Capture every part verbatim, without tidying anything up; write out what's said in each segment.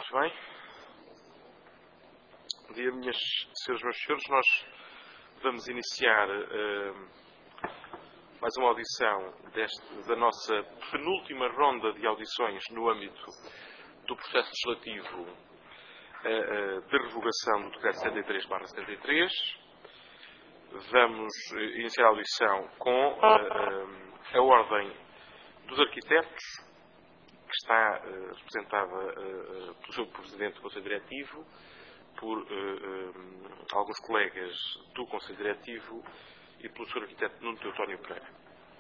Muito bem. Bom dia, minhas senhoras e meus senhores. Nós vamos iniciar uh, mais uma audição deste, da nossa penúltima ronda de audições no âmbito do processo legislativo uh, uh, de revogação do decreto setenta e três barra setenta e três. Vamos uh, iniciar a audição com uh, uh, a Ordem dos Arquitetos, que está uh, representada uh, pelo seu Presidente do Conselho Diretivo, por uh, uh, alguns colegas do Conselho Diretivo e pelo senhor Arquiteto Nuno Teotónio Pereira.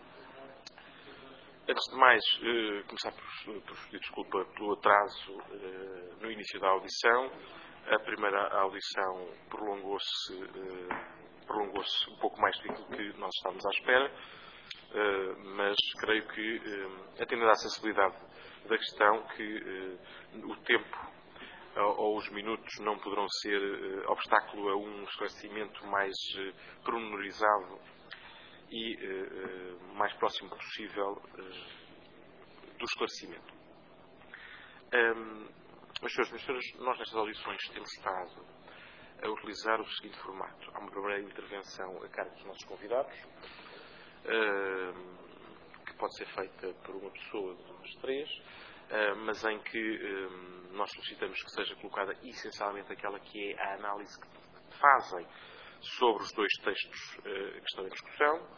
Antes de mais, uh, começar por, por pedir desculpa pelo atraso uh, no início da audição. A primeira audição prolongou-se uh, prolongou-se um pouco mais do que nós estávamos à espera, uh, mas creio que, uh, atendendo à sensibilidade da questão, que uh, o tempo ou os minutos não poderão ser uh, obstáculo a um esclarecimento mais uh, pormenorizado e uh, uh, mais próximo possível uh, do esclarecimento. Um, meus senhores, meus senhores, nós nestas audições temos estado a utilizar o seguinte formato. Há uma primeira intervenção a cargo dos nossos convidados, uh, que pode ser feita por uma pessoa dos três, Uh, mas em que uh, nós solicitamos que seja colocada essencialmente aquela que é a análise que fazem sobre os dois textos uh, que estão em discussão.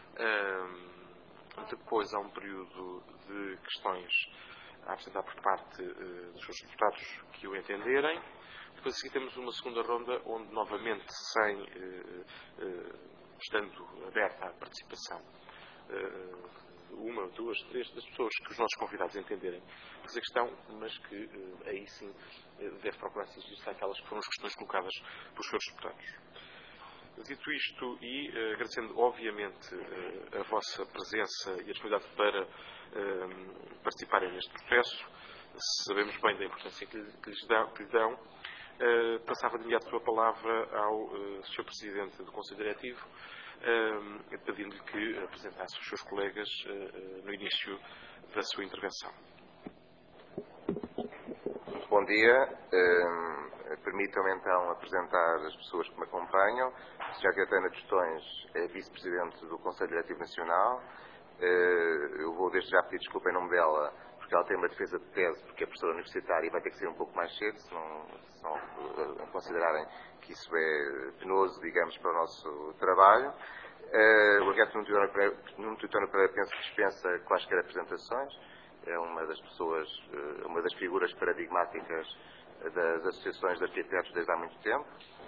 Uh, depois há um período de questões a apresentar por parte uh, dos seus deputados que o entenderem. Depois a seguir temos uma segunda ronda onde novamente, sem uh, uh, estando aberta à participação, uh, uma, duas, três das pessoas que os nossos convidados entenderem fazer questão, mas que uh, aí sim uh, deve procurar se exigir aquelas que foram as questões colocadas pelos senhores deputados. Dito isto e uh, agradecendo obviamente uh, a vossa presença e a disponibilidade para uh, participarem neste processo, sabemos bem da importância que, que, lhes dão, que lhe dão, uh, passava de imediato a palavra ao uh, senhor Presidente do Conselho Diretivo, Uh, pedindo-lhe que apresentasse os seus colegas uh, uh, no início da sua intervenção. Muito bom dia. Uh, Permitam-me então apresentar as pessoas que me acompanham. A senhora Caetana Tostões é Vice-Presidente do Conselho Diretivo Nacional. Uh, eu vou desde já pedir desculpa em nome dela, porque ela tem uma defesa de tese, porque é professora universitária e vai ter que sair um pouco mais cedo, se não, se não uh, considerarem que isso é penoso, digamos, para o nosso trabalho. Uh, o arquiteto Nuno Teotónio Pereira penso que dispensa quaisquer apresentações. É uma das pessoas, uh, uma das figuras paradigmáticas das associações de arquitetos desde há muito tempo.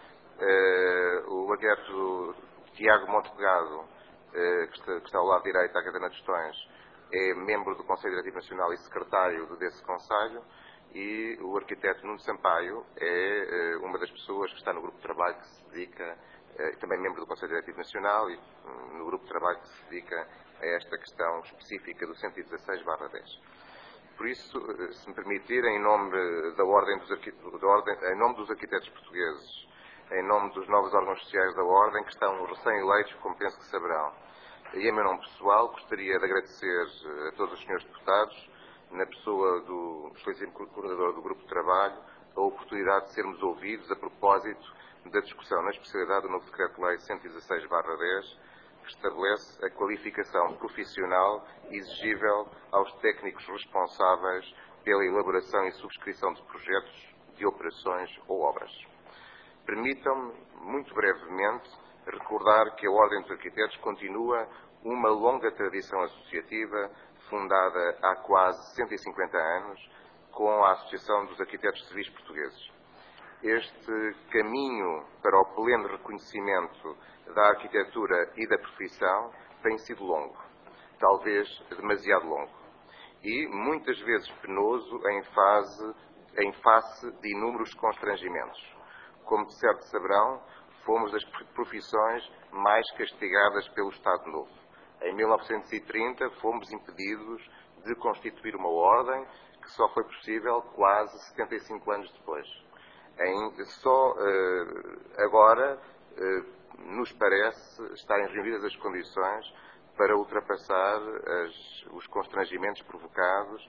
Uh, o arquiteto Tiago Monte Pegado, uh, que, está, que está ao lado direito da Caetana Tostões, é membro do Conselho Diretivo Nacional e secretário desse Conselho. E o arquiteto Nuno Sampaio é uh, uma das pessoas que está no grupo de trabalho que se dedica, uh, também membro do Conselho Diretivo Nacional, e um, no grupo de trabalho que se dedica a esta questão específica do cento e dezasseis barra dez. Por isso, uh, se me permitir, em nome da ordem dos, da ordem, em nome dos arquitetos portugueses, em nome dos novos órgãos sociais da ordem, que estão recém-eleitos, como penso que saberão, e em meu nome pessoal, gostaria de agradecer uh, a todos os senhores deputados, na pessoa do excelentíssimo coordenador do Grupo de Trabalho, a oportunidade de sermos ouvidos a propósito da discussão na especialidade do novo Decreto-Lei cento e dezasseis barra dez, que estabelece a qualificação profissional exigível aos técnicos responsáveis pela elaboração e subscrição de projetos, de operações ou obras. Permitam-me, muito brevemente, recordar que a Ordem dos Arquitetos continua uma longa tradição associativa fundada há quase cento e cinquenta anos, com a Associação dos Arquitetos Civis Portugueses. Este caminho para o pleno reconhecimento da arquitetura e da profissão tem sido longo, talvez demasiado longo, e muitas vezes penoso em, fase, em face de inúmeros constrangimentos. Como de certo saberão, fomos das profissões mais castigadas pelo Estado Novo. Em mil novecentos e trinta, fomos impedidos de constituir uma ordem, que só foi possível quase setenta e cinco anos depois. Em, só uh, agora uh, nos parece estarem reunidas as condições para ultrapassar as, os constrangimentos provocados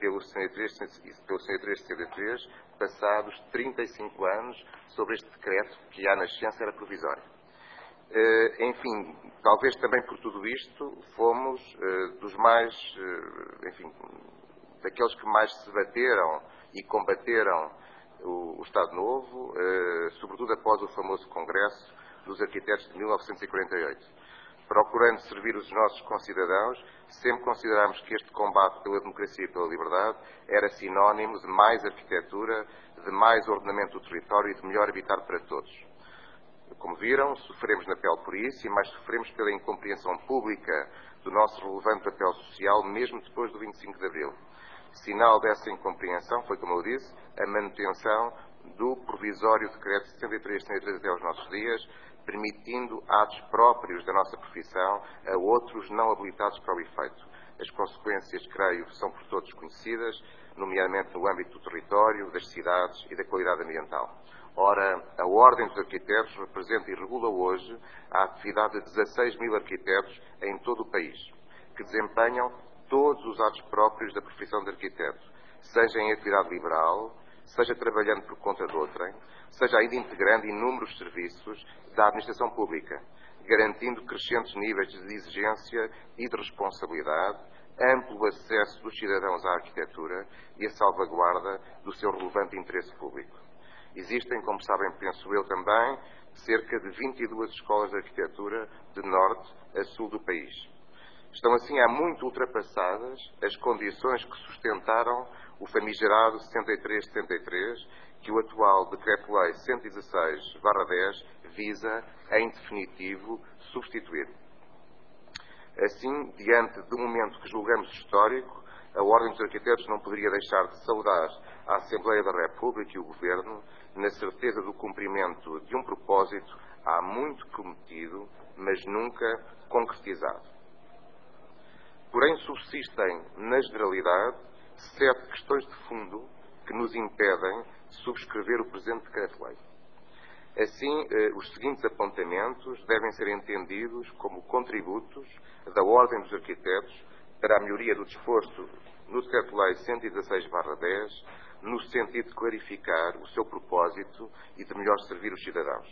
pelo sessenta e três sessenta e três, passados trinta e cinco anos sobre este decreto que à nascença era provisório. Uh, enfim, talvez também por tudo isto fomos uh, dos mais, uh, enfim, daqueles que mais se bateram e combateram o, o Estado Novo, uh, sobretudo após o famoso Congresso dos Arquitetos de mil novecentos e quarenta e oito. Procurando servir os nossos concidadãos, sempre considerámos que este combate pela democracia e pela liberdade era sinónimo de mais arquitetura, de mais ordenamento do território e de melhor habitar para todos. Como viram, sofremos na pele por isso e mais sofremos pela incompreensão pública do nosso relevante papel social, mesmo depois do vinte e cinco de abril. Sinal dessa incompreensão foi, como eu disse, a manutenção do provisório decreto sessenta e três sessenta e três até aos nossos dias, permitindo atos próprios da nossa profissão a outros não habilitados para o efeito. As consequências, creio, são por todos conhecidas, nomeadamente no âmbito do território, das cidades e da qualidade ambiental. Ora, a Ordem dos Arquitetos representa e regula hoje a atividade de dezasseis mil arquitetos em todo o país, que desempenham todos os atos próprios da profissão de arquiteto, seja em atividade liberal, seja trabalhando por conta de outrem, seja ainda integrando inúmeros serviços da administração pública, garantindo crescentes níveis de exigência e de responsabilidade, amplo acesso dos cidadãos à arquitetura e a salvaguarda do seu relevante interesse público. Existem, como sabem, penso eu também, cerca de vinte e duas escolas de arquitetura de norte a sul do país. Estão assim há muito ultrapassadas as condições que sustentaram o famigerado sessenta e três sessenta e três, que o atual Decreto-Lei cento e dezasseis barra dez visa, em definitivo, substituir. Assim, diante de um momento que julgamos histórico, a Ordem dos Arquitetos não poderia deixar de saudar a Assembleia da República e o Governo na certeza do cumprimento de um propósito há muito prometido, mas nunca concretizado. Porém, subsistem, na generalidade, sete questões de fundo que nos impedem de subscrever o presente decreto-lei. Assim, eh, os seguintes apontamentos devem ser entendidos como contributos da Ordem dos Arquitetos para a melhoria do disposto no Decreto-Lei cento e dezasseis barra dez, no sentido de clarificar o seu propósito e de melhor servir os cidadãos.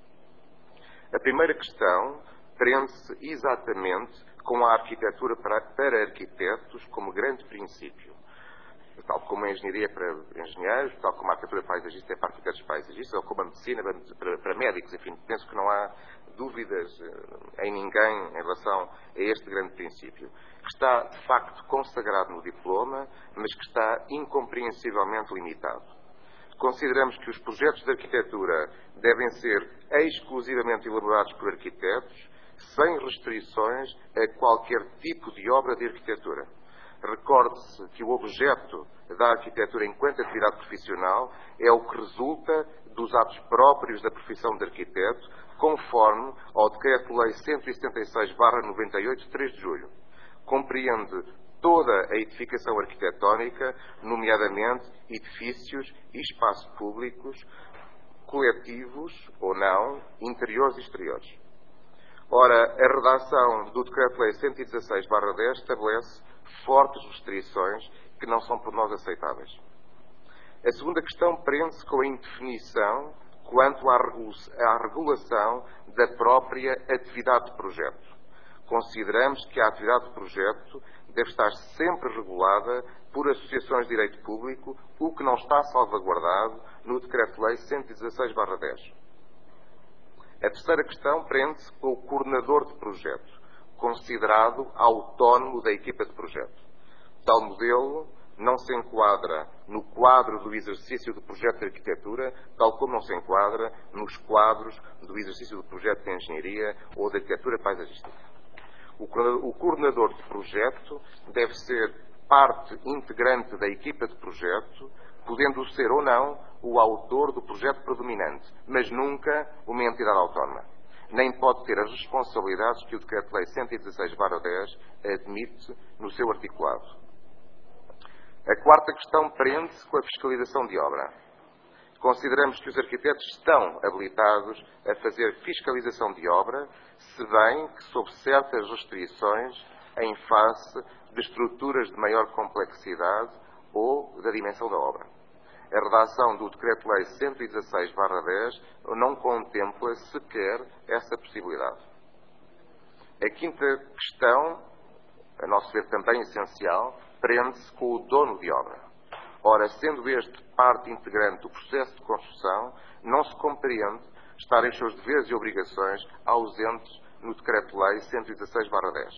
A primeira questão prende-se exatamente com a arquitetura para, para arquitetos como grande princípio. Tal como a engenharia para engenheiros, tal como a arquitetura paisagista é para arquitetos paisagistas, ou como a medicina para, para médicos, enfim, penso que não há dúvidas em ninguém em relação a este grande princípio, que está, de facto, consagrado no diploma, mas que está incompreensivelmente limitado. Consideramos que os projetos de arquitetura devem ser exclusivamente elaborados por arquitetos, sem restrições a qualquer tipo de obra de arquitetura. Recorde-se que o objeto da arquitetura enquanto atividade profissional é o que resulta dos atos próprios da profissão de arquiteto, conforme ao Decreto-Lei cento e setenta e seis barra noventa e oito, de três de julho. Compreende toda a edificação arquitetónica, nomeadamente edifícios e espaços públicos, coletivos ou não, interiores e exteriores. Ora, a redação do Decreto-Lei cento e dezasseis barra dez estabelece fortes restrições que não são por nós aceitáveis. A segunda questão prende-se com a indefinição quanto à regulação da própria atividade de projeto. Consideramos que a atividade de projeto deve estar sempre regulada por associações de direito público, o que não está salvaguardado no Decreto-Lei cento e dezasseis barra dez. A terceira questão prende-se com o coordenador de projeto, considerado autónomo da equipa de projeto. Tal modelo não se enquadra no quadro do exercício do projeto de arquitetura, tal como não se enquadra nos quadros do exercício do projeto de engenharia ou de arquitetura paisagística. O coordenador de projeto deve ser parte integrante da equipa de projeto, podendo ser ou não o autor do projeto predominante, mas nunca uma entidade autónoma. Nem pode ter as responsabilidades que o Decreto-Lei cento e dezasseis barra dez admite no seu articulado. A quarta questão prende-se com a fiscalização de obra. Consideramos que os arquitetos estão habilitados a fazer fiscalização de obra, se bem que sob certas restrições em face de estruturas de maior complexidade ou da dimensão da obra. A redação do Decreto-Lei cento e dezasseis barra dez não contempla sequer essa possibilidade. A quinta questão, a nosso ver também essencial, prende-se com o dono de obra. Ora, sendo este parte integrante do processo de construção, não se compreende estarem os seus deveres e obrigações ausentes no Decreto-Lei cento e dezasseis barra dez.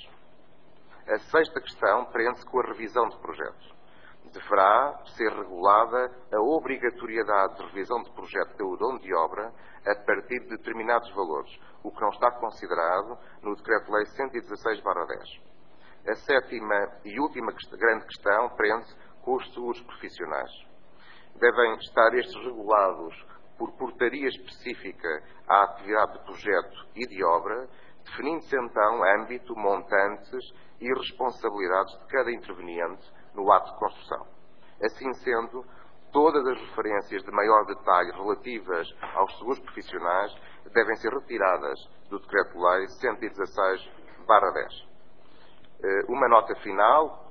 A sexta questão prende-se com a revisão de projetos. Deverá ser regulada a obrigatoriedade de revisão de projeto pelo dono de obra a partir de determinados valores, o que não está considerado no Decreto-Lei cento e dezasseis barra dez. A sétima e última grande questão prende-se com os seguros profissionais. Devem estar estes regulados por portaria específica à atividade de projeto e de obra, definindo-se então âmbito, montantes e responsabilidades de cada interveniente no ato de construção. Assim sendo, todas as referências de maior detalhe relativas aos seguros profissionais devem ser retiradas do Decreto-Lei cento e dezasseis barra dez. Uma nota final,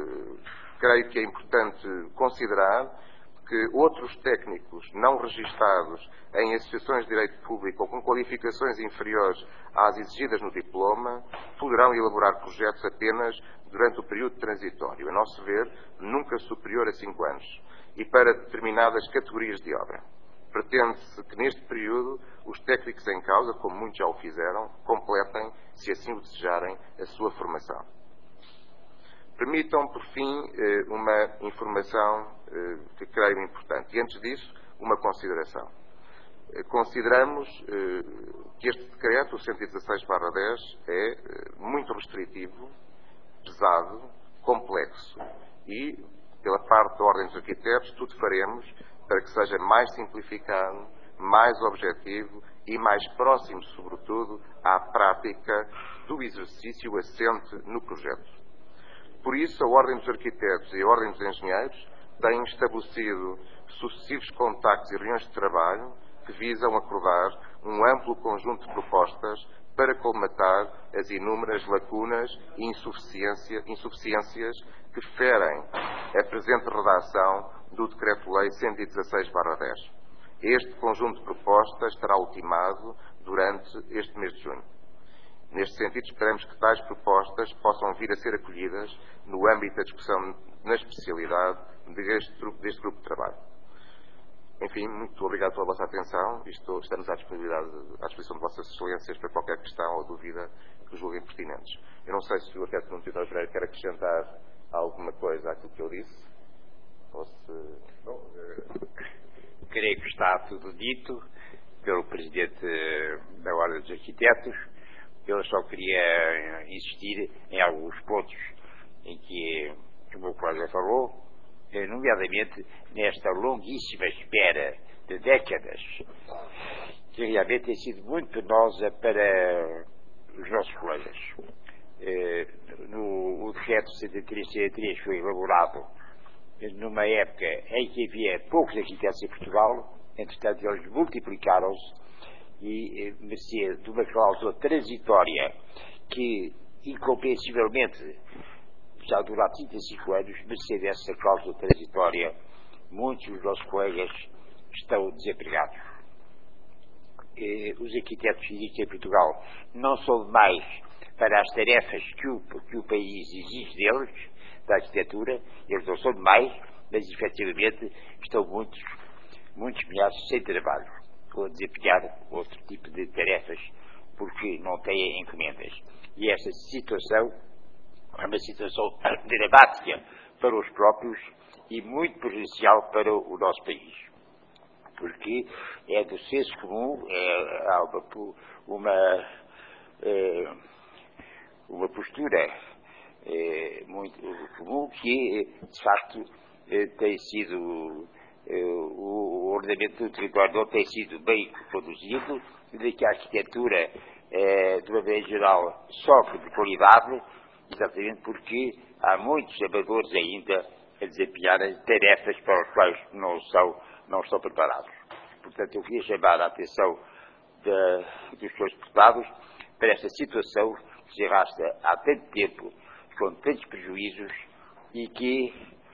creio que é importante considerar que outros técnicos não registados em associações de direito público ou com qualificações inferiores às exigidas no diploma poderão elaborar projetos apenas durante o período transitório, a nosso ver, nunca superior a cinco anos, e para determinadas categorias de obra. Pretende-se que neste período os técnicos em causa, como muitos já o fizeram, completem, se assim o desejarem, a sua formação. Permitam, por fim, uma informação que creio importante. E antes disso, uma consideração. Consideramos que este decreto, o cento e dezasseis barra dez, é muito restritivo, pesado, complexo e, pela parte da Ordem dos Arquitetos, tudo faremos para que seja mais simplificado, mais objetivo e mais próximo, sobretudo, à prática do exercício assente no projeto. Por isso, a Ordem dos Arquitetos e a Ordem dos Engenheiros têm estabelecido sucessivos contactos e reuniões de trabalho que visam acordar um amplo conjunto de propostas para colmatar as inúmeras lacunas e insuficiência, insuficiências que ferem a presente redação do Decreto-Lei cento e dezasseis barra dez. Este conjunto de propostas estará ultimado durante este mês de junho. Neste sentido, esperamos que tais propostas possam vir a ser acolhidas no âmbito da discussão na especialidade deste, deste grupo de trabalho. Enfim, muito obrigado pela vossa atenção e estou, estamos à, disponibilidade, à disposição de vossas excelências para qualquer questão ou dúvida que julguem pertinentes. Eu não sei se o arquiteto Nuno Pereira quer acrescentar alguma coisa àquilo que eu disse, ou se... Bom, creio que está tudo dito pelo Presidente da Ordem dos Arquitetos. Eu só queria insistir em alguns pontos em que o meu colega falou, nomeadamente nesta longuíssima espera de décadas, que realmente tem sido muito penosa para os nossos colegas. No, o decreto setenta e três setenta e três foi elaborado numa época em que havia poucos arquitetos em Portugal, entretanto eles multiplicaram-se e mercê de uma cláusula transitória que, incompreensivelmente, já dura trinta e cinco anos, mercê dessa cláusula transitória, muitos dos nossos colegas estão desempregados. E os arquitetos que existem em Portugal não são demais para as tarefas que o, que o país exige deles, da arquitetura, eles não são demais, mas efetivamente estão muitos, muitos milhares sem trabalho, ou a desempenhar outro tipo de tarefas, porque não têm encomendas. E esta situação é uma situação dramática para os próprios e muito prejudicial para o nosso país. Porque é do senso comum, é, há uma, uma, é, uma postura é, muito comum que, de facto, é, tem sido, é, o ordenamento do território não tem sido bem conduzido, de que a arquitetura, é, de uma maneira geral, sofre de qualidade, exatamente porque há muitos amadores ainda a desempenharem tarefas para as quais não, são, não estão preparados. Portanto, eu queria chamar a atenção de, dos seus deputados para esta situação que se arrasta há tanto tempo, com tantos prejuízos e que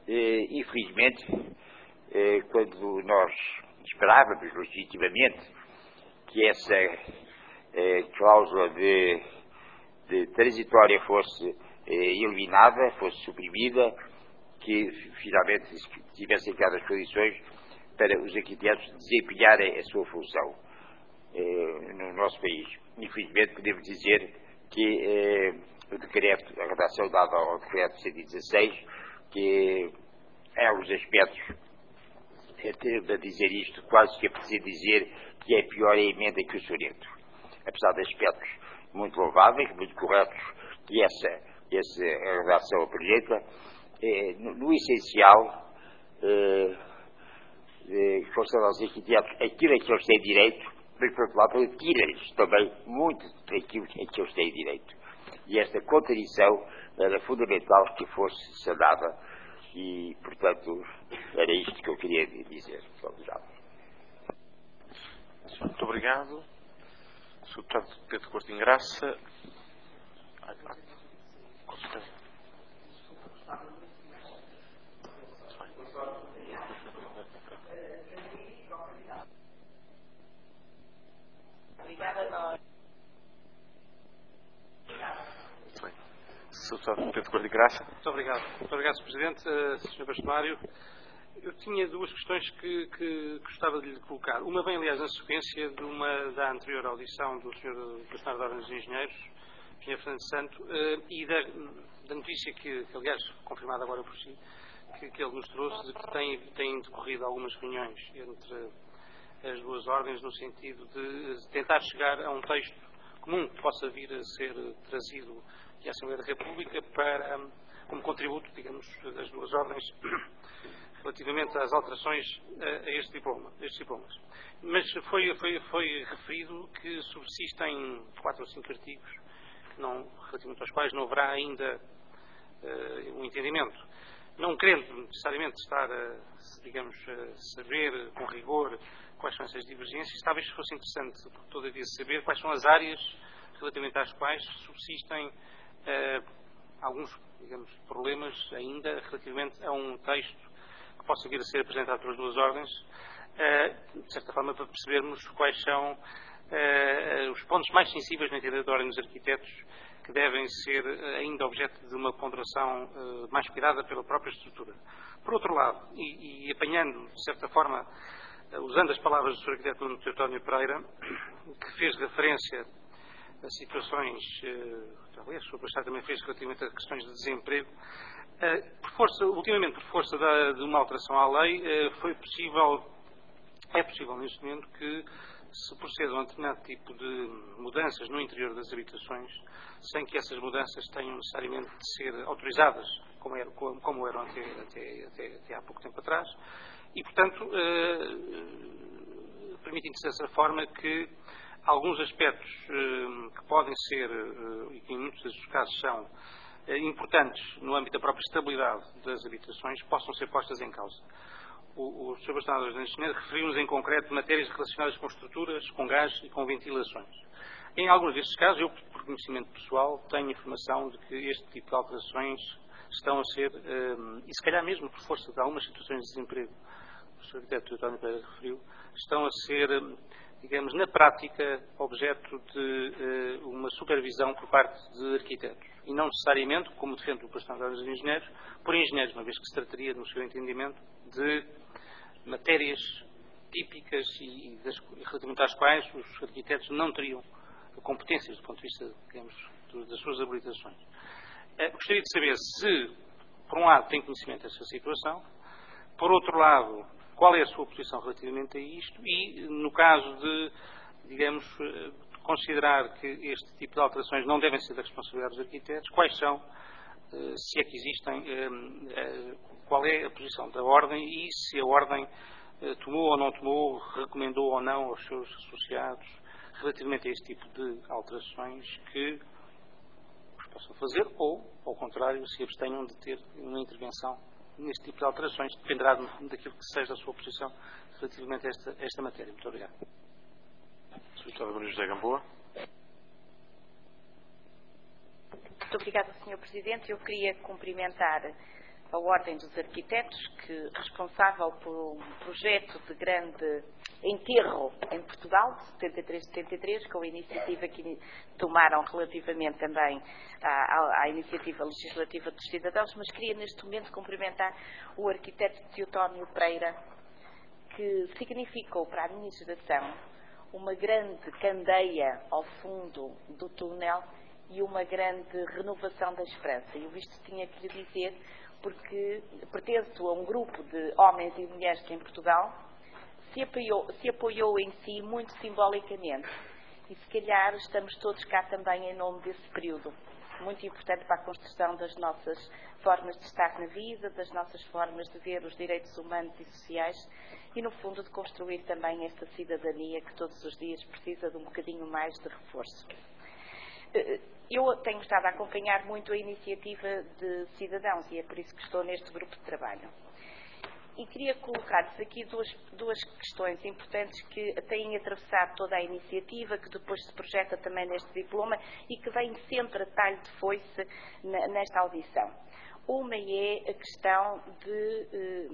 eh, infelizmente, eh, quando nós esperávamos legitimamente que essa eh, cláusula de, de transitória fosse eh, eliminada, fosse suprimida, que finalmente tivessem aquelas condições para os arquitetos desempenharem a sua função eh, no nosso país. Infelizmente, podemos dizer que eh, o decreto, a redação dada ao decreto cento e dezasseis, que em alguns aspectos, é ter a dizer isto, quase que é preciso dizer que é pior a emenda que o soneto. Apesar de aspectos muito louváveis, muito corretos, que essa, essa redação apresenta, eh, no, no essencial, eh, eh, constata aos arquitetos aquilo a que eles têm direito, mas, por outro lado, tira-lhes também muito daquilo a que eles têm direito. E esta contradição era fundamental que fosse sanada e, portanto, era isto que eu queria dizer. Obrigado. Muito obrigado. senhor Deputado Pedro Coutinho Graça. Com certeza. Obrigada a nós. senhor Deputado Pedro Coutinho Graça. Muito obrigado. Muito obrigado, senhor Presidente. Uh, senhor Bastonário, eu tinha duas questões que, que gostava de lhe colocar. Uma vem, aliás, na sequência de uma, da anterior audição do senhor Bastonário da Ordem dos Engenheiros, engenheiro Fernando Santo, uh, e da, da notícia que, que, aliás, confirmada agora por si, que, que ele nos trouxe, de que tem, tem decorrido algumas reuniões entre as duas ordens, no sentido de tentar chegar a um texto comum que possa vir a ser trazido à Assembleia da República para, como contributo, digamos, das duas ordens relativamente às alterações a, a este diploma, estes diplomas. Mas foi, foi, foi referido que subsistem quatro ou cinco artigos que não, relativamente aos quais não haverá ainda uh, um entendimento. Não querendo necessariamente estar a, digamos, a saber com rigor quais são essas divergências, talvez fosse interessante, todavia, saber quais são as áreas relativamente às quais subsistem uh, alguns, digamos, problemas ainda relativamente a um texto que possa vir a ser apresentado pelas duas ordens, uh, de certa forma para percebermos quais são uh, os pontos mais sensíveis no entender da Ordem dos Arquitetos que devem ser ainda objeto de uma ponderação uh, mais cuidada pela própria estrutura. Por outro lado, e, e apanhando, de certa forma, uh, usando as palavras do senhor Arquiteto Nuno Teotónio Pereira, que fez referência a situações, uh, aliás, o senhor Bastonário também fez relativamente a questões de desemprego, uh, por força, ultimamente, por força da, de uma alteração à lei, uh, foi possível, é possível neste momento que se proceda a um determinado tipo de mudanças no interior das habitações, sem que essas mudanças tenham necessariamente de ser autorizadas, como, era, como, como eram até, até, até, até há pouco tempo atrás, e, portanto, eh, permitindo-se dessa forma que alguns aspectos eh, que podem ser, eh, e que em muitos desses casos são, eh, importantes no âmbito da própria estabilidade das habitações, possam ser postas em causa. O, o senhor Bastonário da Engenharia referiu-nos em concreto matérias relacionadas com estruturas, com gás e com ventilações. Em alguns destes casos, eu, por conhecimento pessoal, tenho informação de que este tipo de alterações estão a ser, um, e se calhar mesmo por força de algumas situações de desemprego, o senhor Arquiteto António Pereira referiu, estão a ser, digamos, na prática, objeto de uh, uma supervisão por parte de arquitetos. E não necessariamente, como defende o Bastonário dos Engenheiros, por engenheiros, uma vez que se trataria, no seu entendimento, de matérias típicas e, e das, relativamente às quais os arquitetos não teriam competências do ponto de vista, digamos, das suas habilitações. Eh, gostaria de saber se, por um lado, tem conhecimento dessa situação, por outro lado, qual é a sua posição relativamente a isto e, no caso de, digamos, considerar que este tipo de alterações não devem ser da responsabilidade dos arquitetos, quais são, se é que existem, qual é a posição da Ordem e se a Ordem tomou ou não tomou, recomendou ou não aos seus associados relativamente a este tipo de alterações que os possam fazer ou, ao contrário, se abstenham de ter uma intervenção neste tipo de alterações. Dependerá daquilo que seja a sua posição relativamente a esta, a esta matéria. Muito obrigado. senhor Deputado Maria José Gamboa. Muito obrigada, senhor Presidente. Eu queria cumprimentar a Ordem dos Arquitetos, que responsável por um projeto de grande enterro em Portugal, de setenta e três setenta e três, com a iniciativa que tomaram relativamente também à, à, à iniciativa legislativa dos cidadãos, mas queria neste momento cumprimentar o arquiteto Teotónio Pereira, que significou para a minha geração uma grande candeia ao fundo do túnel e uma grande renovação da esperança. Eu isto tinha que lhe dizer porque pertenço a um grupo de homens e mulheres que em Portugal se apoiou, se apoiou em si muito simbolicamente. E se calhar estamos todos cá também em nome desse período, muito importante para a construção das nossas formas de estar na vida, das nossas formas de ver os direitos humanos e sociais e, no fundo, de construir também esta cidadania que todos os dias precisa de um bocadinho mais de reforço. Eu tenho estado a acompanhar muito a iniciativa de cidadãos e é por isso que estou neste grupo de trabalho. E queria colocar-lhes aqui duas, duas questões importantes que têm atravessado toda a iniciativa, que depois se projeta também neste diploma e que vem sempre a talho de foice nesta audição. Uma é a questão de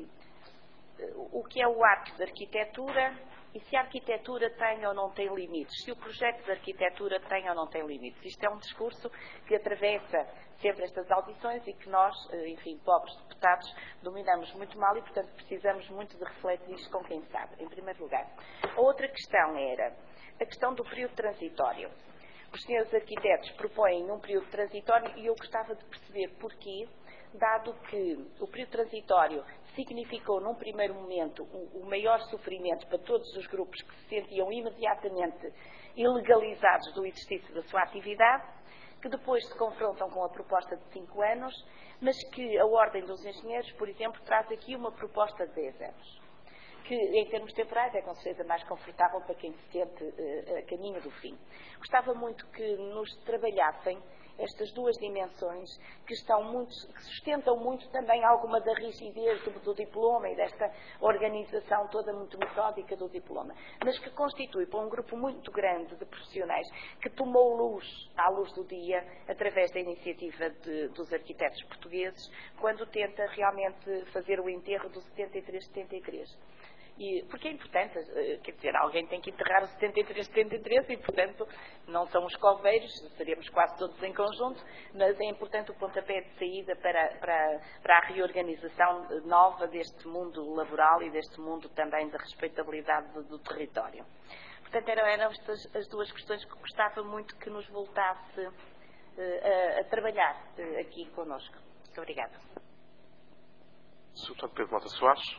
eh, o que é o ato de arquitetura e se a arquitetura tem ou não tem limites, se o projeto de arquitetura tem ou não tem limites. Isto é um discurso que atravessa sempre estas audições e que nós, enfim, pobres deputados, dominamos muito mal e, portanto, precisamos muito de refletir isto com quem sabe, em primeiro lugar. A outra questão era a questão do período transitório. Os senhores arquitetos propõem um período transitório e eu gostava de perceber porquê, dado que o período transitório significou, num primeiro momento, o maior sofrimento para todos os grupos que se sentiam imediatamente ilegalizados do exercício da sua atividade, que depois se confrontam com a proposta de cinco anos, mas que a Ordem dos Engenheiros, por exemplo, traz aqui uma proposta de dez anos, que em termos temporais é com certeza mais confortável para quem se sente uh, a caminho do fim. Gostava muito que nos trabalhassem estas duas dimensões que estão muito, que sustentam muito também alguma da rigidez do, do diploma e desta organização toda muito metódica do diploma, mas que constitui para um grupo muito grande de profissionais que tomou luz à luz do dia através da iniciativa de, dos arquitetos portugueses quando tenta realmente fazer o enterro do setenta e três setenta e três. E, porque é importante, quer dizer, alguém tem que enterrar o setenta e três setenta e três e, portanto, não são os coveiros, seremos quase todos em conjunto, mas é importante o pontapé de saída para, para, para a reorganização nova deste mundo laboral e deste mundo também da respeitabilidade do, do território. Portanto, eram, eram estas as duas questões que gostava muito que nos voltasse uh, a, a trabalhar uh, aqui connosco. Muito obrigada. senhor Deputado Pedro Mota Soares.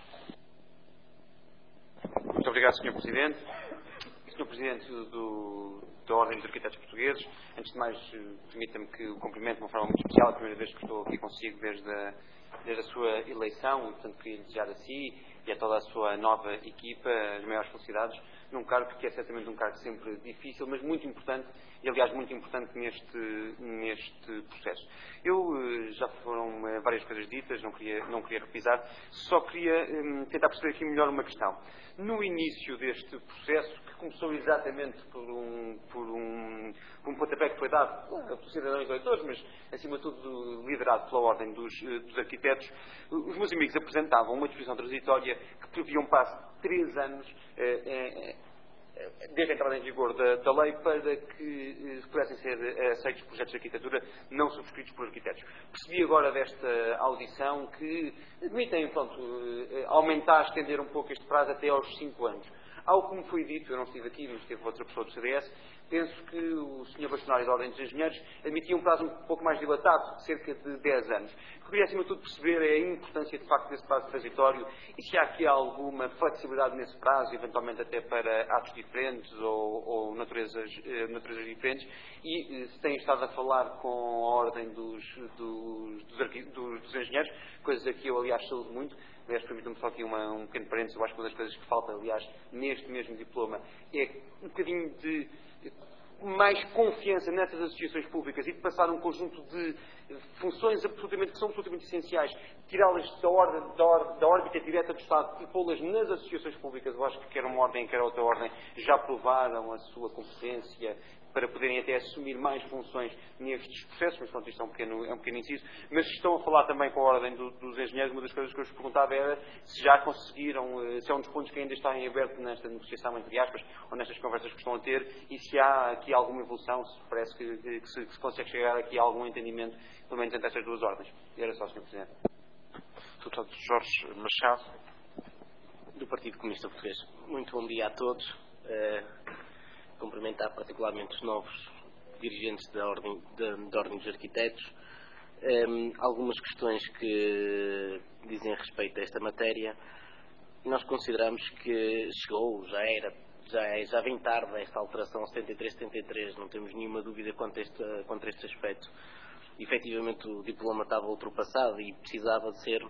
Muito obrigado, senhor Presidente. senhor Presidente do, da Ordem dos Arquitetos Portugueses, antes de mais, permita-me que o cumprimento de uma forma muito especial, a primeira vez que estou aqui consigo desde a, desde a sua eleição, e, portanto, queria desejar a si e a toda a sua nova equipa as maiores felicidades num cargo que é certamente um cargo sempre difícil, mas muito importante, e aliás muito importante neste, neste processo. Eu, já foram várias coisas ditas, não queria, não queria repisar, só queria hum, tentar perceber aqui melhor uma questão. No início deste processo, que começou exatamente por um, por um, por um pontapé que foi dado pelos cidadãos eleitores, mas acima de tudo liderado pela Ordem dos, dos Arquitetos, os meus amigos apresentavam uma disposição transitória que previa um prazo de três anos eh, eh, desde a entrada em vigor da, da lei para que eh, pudessem ser aceitos projetos de arquitetura não subscritos por arquitetos. Percebi agora desta audição que admitem, pronto, eh, aumentar, estender um pouco este prazo até aos cinco anos. Ao que me foi dito, eu não estive aqui, mas esteve outra pessoa do C D S, penso que o senhor Bastonário da Ordem dos Engenheiros admitia um prazo um pouco mais dilatado, de cerca de dez anos. O que eu queria, acima de tudo, perceber é a importância, de facto, desse prazo transitório e se há aqui alguma flexibilidade nesse prazo, eventualmente até para atos diferentes ou, ou naturezas, eh, naturezas diferentes, e eh, se têm estado a falar com a Ordem dos, dos, dos, dos, dos Engenheiros, coisa que eu, aliás, saúdo muito. Aliás, permitam-me só aqui uma, um pequeno parênteses. Eu acho que uma das coisas que falta, aliás, neste mesmo diploma é um bocadinho de mais confiança nessas associações públicas e de passar um conjunto de funções absolutamente, que são absolutamente essenciais, tirá-las da, ordem, da, or, da órbita direta do Estado e pô-las nas associações públicas. Eu acho que quer uma ordem, quer outra ordem, já provaram a sua competência para poderem até assumir mais funções nestes processos, mas pronto, isto é um pequeno, é um pequeno inciso. Mas estão a falar também com a ordem do, dos engenheiros, uma das coisas que eu vos perguntava era se já conseguiram, se é um dos pontos que ainda está em aberto nesta negociação, entre aspas, ou nestas conversas que estão a ter, e se há aqui alguma evolução, se parece que, que, que, se, que se consegue chegar aqui a algum entendimento, pelo menos entre estas duas ordens. E era só, senhor Presidente. Deputado Jorge Machado, do Partido Comunista Português. Muito bom dia a todos. Uh, cumprimentar particularmente os novos dirigentes da Ordem, da, da ordem dos Arquitetos. Um, algumas questões que dizem respeito a esta matéria. Nós consideramos que chegou, já era, já, é, já vem tarde esta alteração setenta e três setenta e três, não temos nenhuma dúvida quanto a este, quanto a este aspecto. Efetivamente o diploma estava ultrapassado e precisava de ser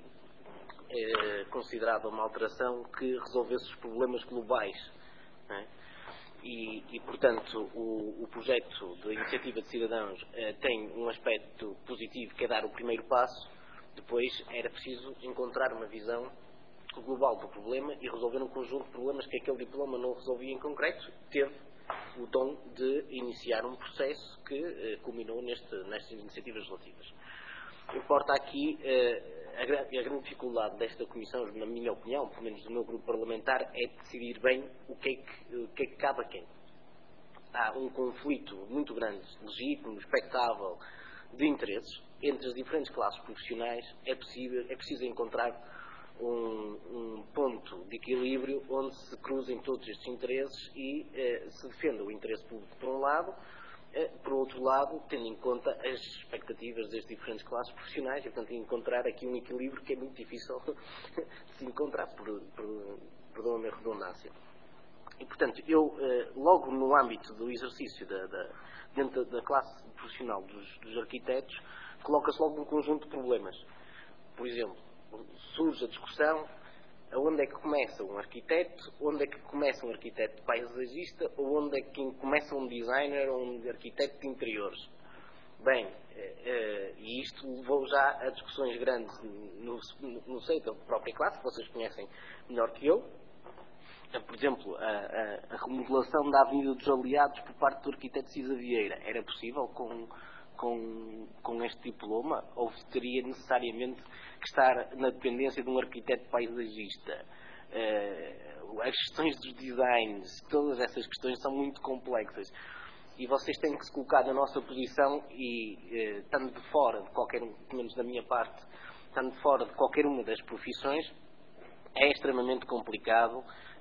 eh, considerada uma alteração que resolvesse os problemas globais, não é? E, e, portanto, o, o projeto de iniciativa de cidadãos eh, tem um aspecto positivo, que é dar o primeiro passo. Depois era preciso encontrar uma visão global do problema e resolver um conjunto de problemas que aquele diploma não resolvia em concreto. Teve o tom de iniciar um processo que eh, culminou neste, nestas iniciativas legislativas. Importa aqui eh, a, a grande dificuldade desta Comissão, na minha opinião, pelo menos do meu grupo parlamentar, é decidir bem o que é que, o que, é que cabe a quem. Há um conflito muito grande, legítimo, expectável, de interesses entre as diferentes classes profissionais. É, possível, é preciso encontrar um, um ponto de equilíbrio onde se cruzem todos estes interesses e eh, se defenda o interesse público por um lado, por outro lado, tendo em conta as expectativas das diferentes classes profissionais e, portanto, encontrar aqui um equilíbrio que é muito difícil de se encontrar, por, por, perdão a minha redundância. E, portanto, eu, logo no âmbito do exercício da, da, dentro da classe profissional dos, dos arquitetos, coloca-se logo um conjunto de problemas. Por exemplo, surge a discussão: onde é que começa um arquiteto, onde é que começa um arquiteto paisagista, ou onde é que começa um designer ou um arquiteto de interiores. Bem, e isto levou já a discussões grandes no, no seio da própria classe, que vocês conhecem melhor que eu. Por exemplo, a, a, a remodelação da Avenida dos Aliados por parte do arquiteto Cisa Vieira era possível com, com, com este diploma, ou teria necessariamente que estar na dependência de um arquiteto paisagista? Uh, as questões dos designs, todas essas questões são muito complexas e vocês têm que se colocar na nossa posição e, uh, estando de fora de qualquer, pelo menos da minha parte, estando de fora de qualquer uma das profissões, é extremamente complicado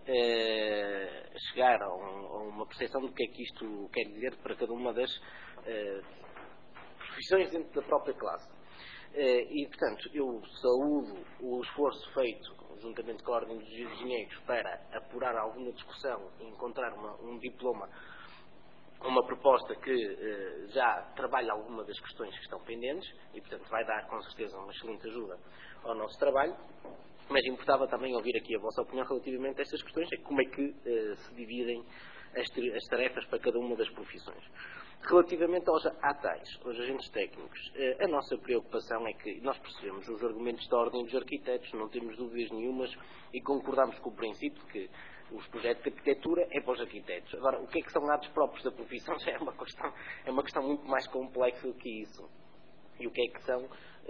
uh, chegar a, um, a uma percepção do que é que isto quer dizer para cada uma das uh, profissões dentro da própria classe. E, portanto, eu saúdo o esforço feito, juntamente com a Ordem dos Engenheiros, para apurar alguma discussão e encontrar uma, um diploma, uma proposta que eh, já trabalha alguma das questões que estão pendentes e, portanto, vai dar, com certeza, uma excelente ajuda ao nosso trabalho. Mas importava também ouvir aqui a vossa opinião relativamente a estas questões, é como é que eh, se dividem as, as tarefas para cada uma das profissões. Relativamente aos ATAIs, aos agentes técnicos, a nossa preocupação é que nós percebemos os argumentos da Ordem dos Arquitetos, não temos dúvidas nenhumas e concordamos com o princípio que os projetos de arquitetura é para os arquitetos. Agora, o que é que são atos próprios da profissão já é uma questão, é uma questão muito mais complexa do que isso. E o que é que são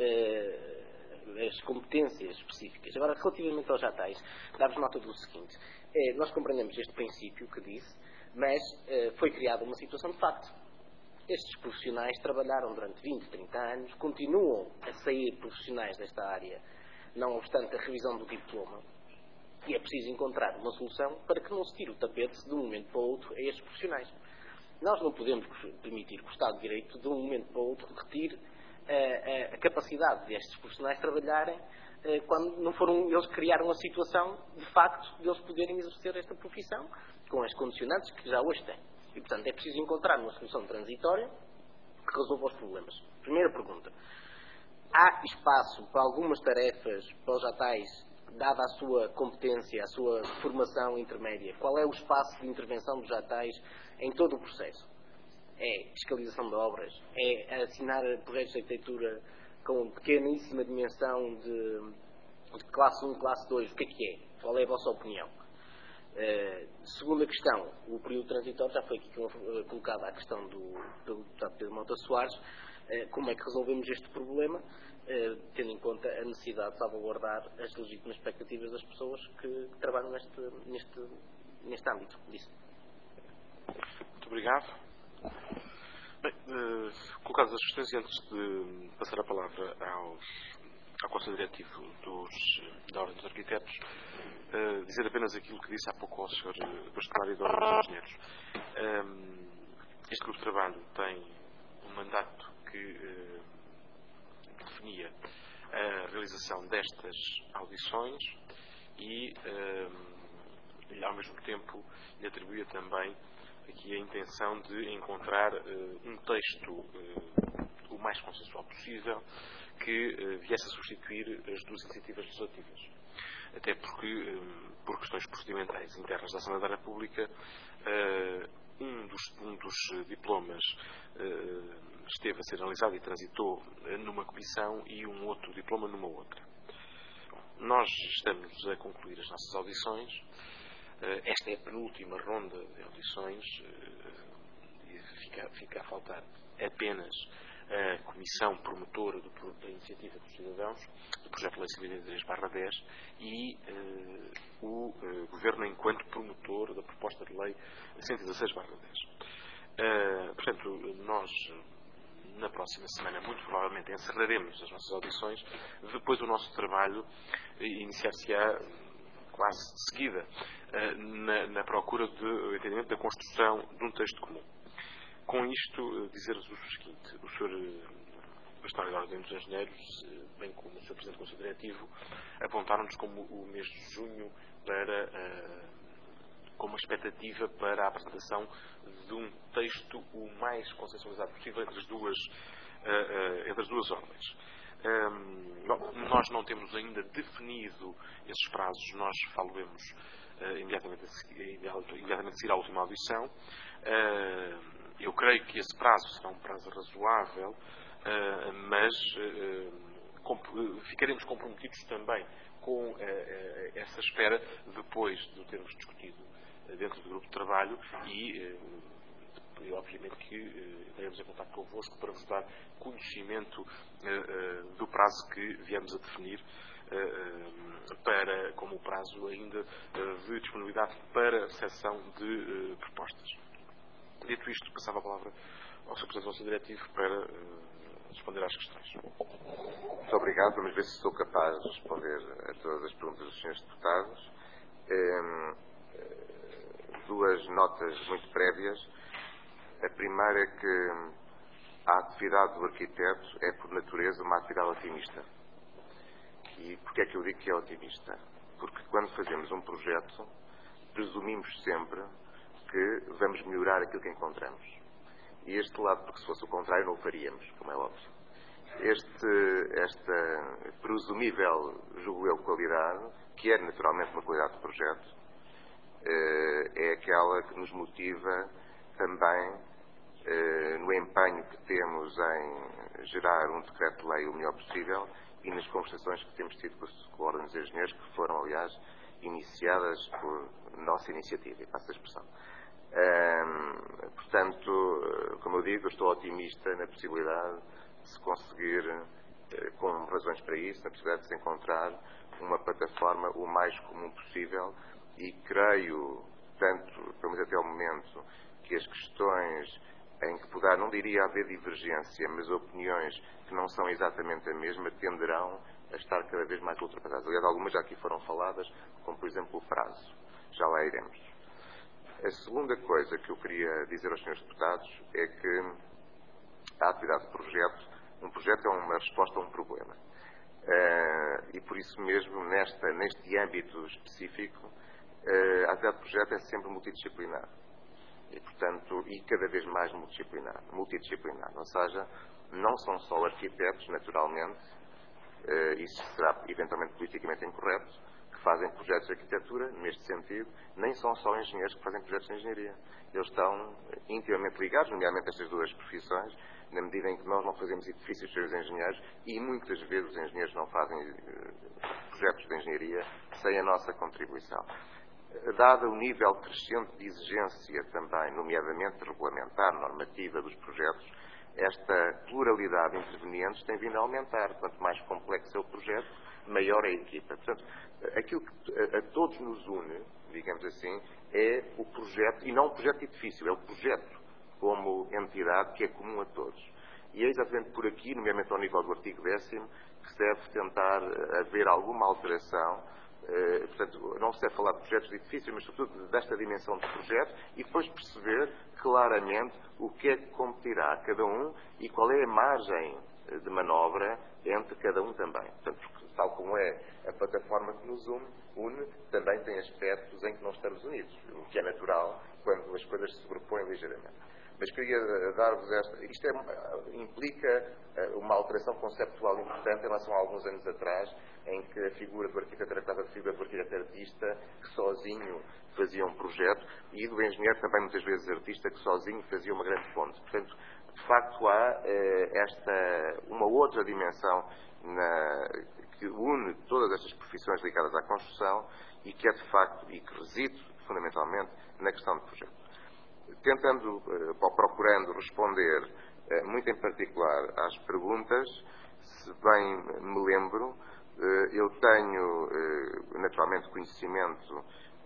uh, as competências específicas. Agora, relativamente aos ATAIs, dar-vos nota do seguinte: eh, nós compreendemos este princípio que disse, mas eh, foi criada uma situação de facto. Estes profissionais trabalharam durante vinte, trinta anos, continuam a sair profissionais desta área, não obstante a revisão do diploma, e é preciso encontrar uma solução para que não se tire o tapete de um momento para o outro a estes profissionais. Nós não podemos permitir que o Estado de Direito, de um momento para o outro, retire a, a, a capacidade destes profissionais trabalharem quando não foram eles que criaram a situação, de facto, de eles poderem exercer esta profissão com as condicionantes que já hoje têm. E, portanto, é preciso encontrar uma solução transitória que resolva os problemas. Primeira pergunta: há espaço para algumas tarefas, para os ATAIs, dada a sua competência, a sua formação intermédia? Qual é o espaço de intervenção dos ATAIs em todo o processo? É fiscalização de obras? É assinar projetos de arquitetura com pequeníssima dimensão de, de classe um, classe dois? O que é que é? Qual é a vossa opinião? Uh, segunda questão, o período transitório, já foi aqui colocada a questão do, do deputado Pedro Mota Soares, uh, como é que resolvemos este problema, uh, tendo em conta a necessidade de salvaguardar as legítimas expectativas das pessoas que, que trabalham neste, neste, neste âmbito disso. Muito obrigado. Bem, uh, colocadas as questões, e antes de passar a palavra aos, ao Conselho Diretivo dos, da Ordem dos Arquitetos, uh, dizer apenas aquilo que disse há pouco ao senhor Bastonário da Ordem dos Engenheiros. Um, este grupo de trabalho tem um mandato que uh, definia a realização destas audições e, uh, ao mesmo tempo, lhe atribuía também aqui a intenção de encontrar uh, um texto uh, o mais consensual possível que uh, viesse a substituir as duas iniciativas legislativas. Até porque, uh, por questões procedimentais internas da Assembleia da República, uh, um, dos, um dos diplomas uh, esteve a ser analisado e transitou uh, numa comissão e um outro diploma numa outra. Nós estamos a concluir as nossas audições. Esta é a penúltima ronda de audições e fica, fica a faltar apenas a Comissão Promotora do, da Iniciativa dos Cidadãos, do Projeto de Lei cento e vinte e três barra dez, e uh, o uh, Governo enquanto promotor da Proposta de Lei cento e dezasseis barra dez. Uh, portanto, nós, na próxima semana, muito provavelmente encerraremos as nossas audições, depois o nosso trabalho iniciar-se-á quase seguida na, na procura de entendimento da construção de um texto comum. Com isto, dizer-vos o seguinte: o senhor Bastonário da Ordem dos Engenheiros, bem como o senhor Presidente do Conselho Diretivo, apontaram-nos como o mês de junho para, como uma expectativa para a apresentação de um texto o mais consensualizado possível entre as duas, entre as duas ordens. Um, bom, nós não temos ainda definido esses prazos, nós falaremos uh, imediatamente, a seguir, imediatamente a seguir à última audição. Uh, eu creio que esse prazo será um prazo razoável, uh, mas uh, comp ficaremos comprometidos também com uh, uh, essa espera depois de o termos discutido uh, dentro do grupo de trabalho e uh, E, obviamente, que eh, entraremos em contato convosco para vos dar conhecimento eh, eh, do prazo que viemos a definir eh, para, como o prazo ainda eh, de disponibilidade para a recepção de eh, propostas. Dito isto, passava a palavra ao senhor Presidente do Conselho Diretivo para eh, responder às questões. Muito obrigado. Vamos ver se sou capaz de responder a todas as perguntas dos senhores deputados. Eh, duas notas muito prévias. A primeira é que a atividade do arquiteto é, por natureza, uma atividade otimista. E porquê é que eu digo que é otimista? Porque quando fazemos um projeto, presumimos sempre que vamos melhorar aquilo que encontramos. E este lado, porque se fosse o contrário, não o faríamos, como é óbvio. Este, esta presumível, julgo eu, qualidade, que é naturalmente uma qualidade de projeto, é aquela que nos motiva também no empenho que temos em gerar um decreto-lei o melhor possível e nas conversações que temos tido com a Ordem dos Engenheiros, que foram, aliás, iniciadas por nossa iniciativa, e passo a expressão. Hum, portanto, como eu digo, eu estou otimista na possibilidade de se conseguir, com razões para isso, na possibilidade de se encontrar uma plataforma o mais comum possível e creio, tanto, pelo menos até ao momento, que as questões em que poderá, não diria haver divergência, mas opiniões que não são exatamente a mesma, tenderão a estar cada vez mais ultrapassadas. Aliás, algumas já aqui foram faladas, como por exemplo o prazo. Já lá iremos. A segunda coisa que eu queria dizer aos senhores deputados é que a atividade de projeto, um projeto é uma resposta a um problema. Uh, e por isso mesmo, nesta, neste âmbito específico, uh, a atividade de projeto é sempre multidisciplinar. E, portanto, e cada vez mais multidisciplinar, multidisciplinar. Ou seja, não são só arquitetos, naturalmente, uh, isso será eventualmente politicamente incorreto, que fazem projetos de arquitetura, neste sentido, nem são só engenheiros que fazem projetos de engenharia. Eles estão intimamente ligados, nomeadamente estas duas profissões, na medida em que nós não fazemos edifícios cheios de engenheiros e muitas vezes os engenheiros não fazem uh, projetos de engenharia sem a nossa contribuição. dado o nível crescente de exigência também, nomeadamente regulamentar, normativa dos projetos, esta pluralidade de intervenientes tem vindo a aumentar. Quanto mais complexo é o projeto, maior é a equipa. Portanto, aquilo que a, a todos nos une, digamos assim, é o projeto, e não o projeto de edifício, é o projeto como entidade que é comum a todos. E é exatamente por aqui, nomeadamente ao nível do artigo décimo, que se deve tentar haver alguma alteração. Uh, portanto, não se deve falar de projetos de edifícios, mas sobretudo desta dimensão de projeto, e depois perceber claramente o que é que competirá a cada um e qual é a margem de manobra entre cada um também. Portanto, tal como é a plataforma que nos une, une, também tem aspectos em que não estamos unidos, o que é natural quando as coisas se sobrepõem ligeiramente. Mas queria dar-vos esta... Isto é, implica uma alteração conceptual importante em relação a alguns anos atrás, em que a figura do arquiteto era tratada de figura do arquiteto artista, que sozinho fazia um projeto, e do engenheiro também muitas vezes artista, que sozinho fazia uma grande ponte. Portanto, de facto há eh, esta, uma outra dimensão na, que une todas estas profissões ligadas à construção e que é de facto, e que reside fundamentalmente na questão do projeto. Tentando, ou procurando responder, muito em particular, às perguntas, se bem me lembro, eu tenho naturalmente conhecimento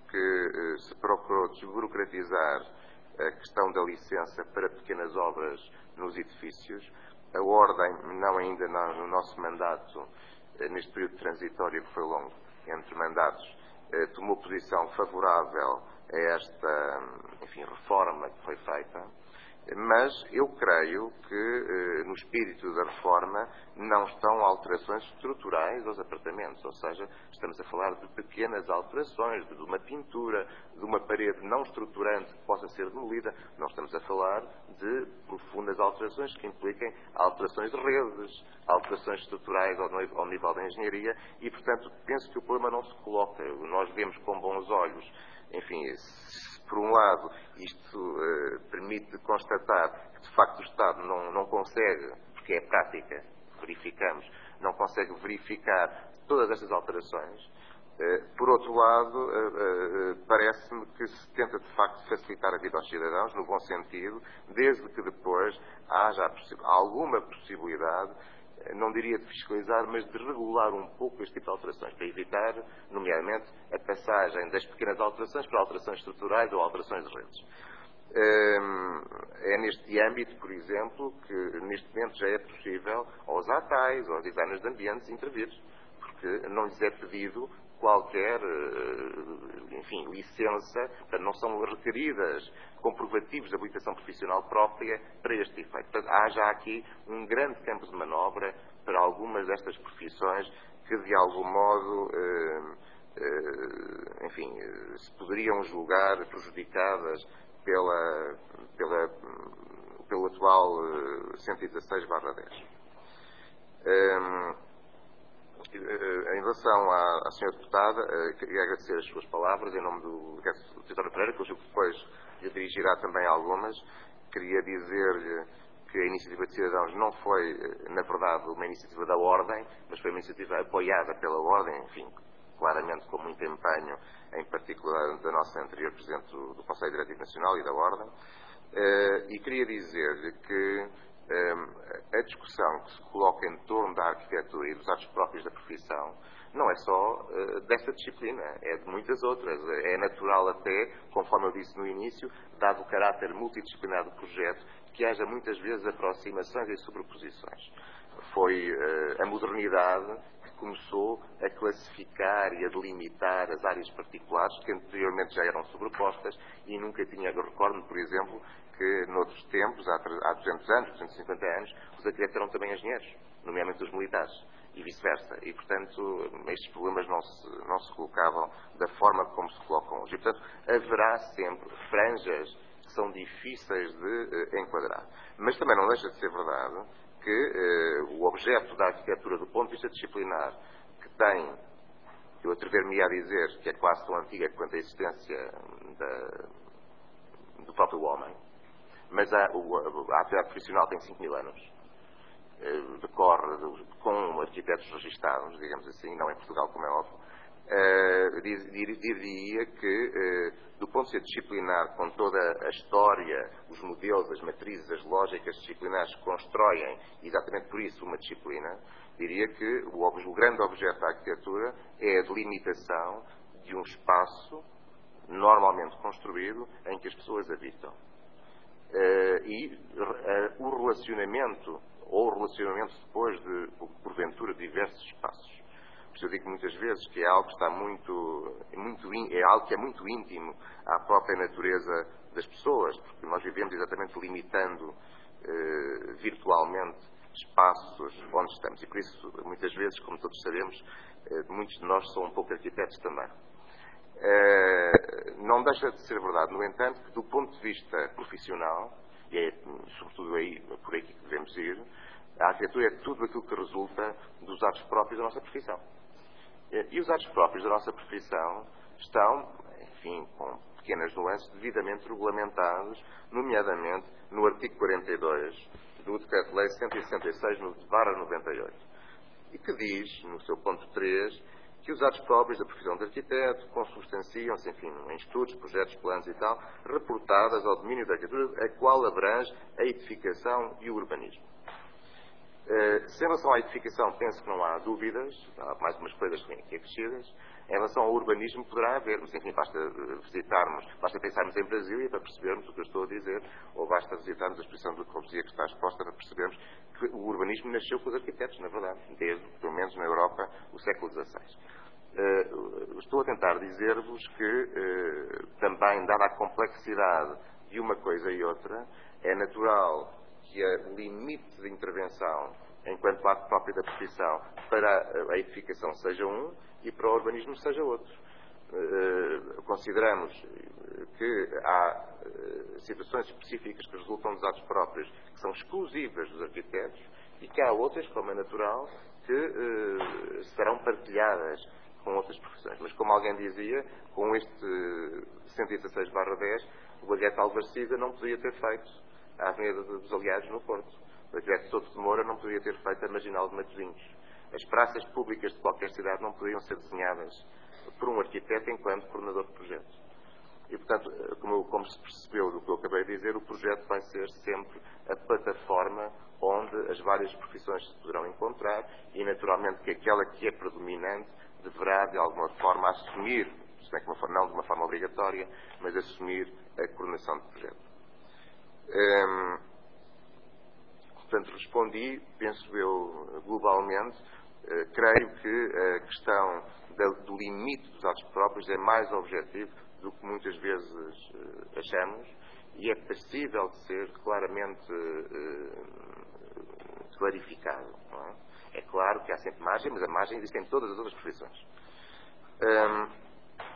que se procurou desburocratizar a questão da licença para pequenas obras nos edifícios. A Ordem, não ainda no nosso mandato, neste período transitório que foi longo entre mandatos, tomou posição favorável a esta, enfim, reforma que foi feita, mas eu creio que no espírito da reforma não estão alterações estruturais aos apartamentos, ou seja, estamos a falar de pequenas alterações, de uma pintura, de uma parede não estruturante que possa ser demolida. Não estamos a falar de profundas alterações que impliquem alterações de redes, alterações estruturais ao nível da engenharia e, portanto, penso que o problema não se coloca. Nós vemos com bons olhos, enfim, se por um lado isto uh, permite constatar que de facto o Estado não, não consegue, porque é prática, verificamos, não consegue verificar todas estas alterações. Uh, por outro lado, uh, uh, parece-me que se tenta de facto facilitar a vida aos cidadãos, no bom sentido, desde que depois haja alguma possibilidade, não diria de fiscalizar, mas de regular um pouco este tipo de alterações, para evitar, nomeadamente, a passagem das pequenas alterações para alterações estruturais ou alterações de redes. É neste âmbito, por exemplo, que neste momento já é possível aos A T A Is, aos designers de ambientes, intervir, porque não lhes é pedido qualquer, enfim, licença, portanto, não são requeridas comprovativos de habilitação profissional própria para este efeito. Portanto, há já aqui um grande campo de manobra para algumas destas profissões que, de algum modo, eh, eh, enfim, se poderiam julgar prejudicadas pela, pela, pelo atual eh, cento e dezasseis barra dez. Um, Em relação à, à senhora deputada, queria agradecer as suas palavras em nome do Vitório Pereira, que eu julgo que depois lhe dirigirá também algumas. Queria dizer-lhe que a iniciativa de cidadãos não foi, na verdade, uma iniciativa da Ordem, mas foi uma iniciativa apoiada pela Ordem, enfim, claramente com muito empenho, em particular da nossa anterior Presidente do, do Conselho Diretivo Nacional e da Ordem. E queria dizer-lhe que a discussão que se coloca em torno da arquitetura e dos atos próprios da profissão não é só uh, desta disciplina, é de muitas outras. É natural até, conforme eu disse no início, dado o caráter multidisciplinar do projeto, que haja muitas vezes aproximações e sobreposições. Foi uh, a modernidade que começou a classificar e a delimitar as áreas particulares que anteriormente já eram sobrepostas e nunca tinha, eu recordo-me, por exemplo, que noutros tempos, há duzentos anos, duzentos e cinquenta anos, os arquitetos eram também engenheiros, nomeadamente os militares, e vice-versa. E, portanto, estes problemas não se, não se colocavam da forma como se colocam hoje. E, portanto, haverá sempre franjas que são difíceis de eh, enquadrar. Mas também não deixa de ser verdade que eh, o objeto da arquitetura, do ponto de vista disciplinar, que tem, eu atrever-me a dizer, que é quase tão antiga quanto a existência da, do próprio homem, mas a, a atividade profissional tem cinco mil anos, decorre com arquitetos registados, digamos assim, não em Portugal, como é óbvio, Uh, diria que, uh, do ponto de vista disciplinar, com toda a história, os modelos, as matrizes, as lógicas disciplinares que constroem exatamente por isso uma disciplina, diria que o, o grande objeto da arquitetura é a delimitação de um espaço normalmente construído em que as pessoas habitam. Uh, e uh, o relacionamento, ou o relacionamento depois de, porventura, diversos espaços. Eu digo muitas vezes que é algo que está muito, muito, é algo que é muito íntimo à própria natureza das pessoas, porque nós vivemos exatamente limitando eh, virtualmente espaços onde estamos. E por isso, muitas vezes, como todos sabemos, eh, muitos de nós são um pouco arquitetos também. Eh, não deixa de ser verdade, no entanto, que do ponto de vista profissional, e é sobretudo aí, por aí que devemos ir, a arquitetura é tudo aquilo que resulta dos atos próprios da nossa profissão. E os atos próprios da nossa profissão estão, enfim, com pequenas nuances, devidamente regulamentados, nomeadamente no artigo quarenta e dois do Decreto-Lei cento e sessenta e seis barra noventa e oito, e que diz, no seu ponto três, que os atos próprios da profissão de arquiteto consubstanciam-se, enfim, em estudos, projetos, planos e tal, reportadas ao domínio da arquitetura, a qual abrange a edificação e o urbanismo. Uh, se em relação à edificação penso que não há dúvidas, há mais umas coisas que têm aqui acrescidas. Em relação ao urbanismo poderá haver, mas enfim, basta visitarmos, basta pensarmos em Brasília para percebermos o que eu estou a dizer, ou basta visitarmos a exposição de Corbusier que está exposta para percebermos que o urbanismo nasceu com os arquitetos, na verdade, desde, pelo menos na Europa, o século dezasseis. Uh, estou a tentar dizer-vos que uh, também, dada a complexidade de uma coisa e outra, é natural que o limite de intervenção enquanto ato próprio da profissão para a edificação seja um e para o urbanismo seja outro. Uh, consideramos que há uh, situações específicas que resultam dos atos próprios que são exclusivas dos arquitetos e que há outras, como é natural, que uh, serão partilhadas com outras profissões. Mas, como alguém dizia, com este cento e dezasseis barra dez, o Baguete Alvarcida não podia ter feito a Avenida dos Aliados no Porto. O arquiteto Souto de Moura não podia ter feito a Marginal de Matosinhos. As praças públicas de qualquer cidade não poderiam ser desenhadas por um arquiteto enquanto coordenador de projetos. E, portanto, como, como se percebeu do que eu acabei de dizer, o projeto vai ser sempre a plataforma onde as várias profissões se poderão encontrar e, naturalmente, que aquela que é predominante deverá, de alguma forma, assumir, se bem que não de uma forma obrigatória, mas assumir a coordenação de projeto. Hum, portanto, respondi, penso eu, globalmente. Uh, creio que a questão da, do limite dos atos próprios é mais objetivo do que muitas vezes uh, achamos e é passível de ser claramente uh, clarificado. Não é? É claro que há sempre margem, mas a margem existe em todas as outras profissões. Um,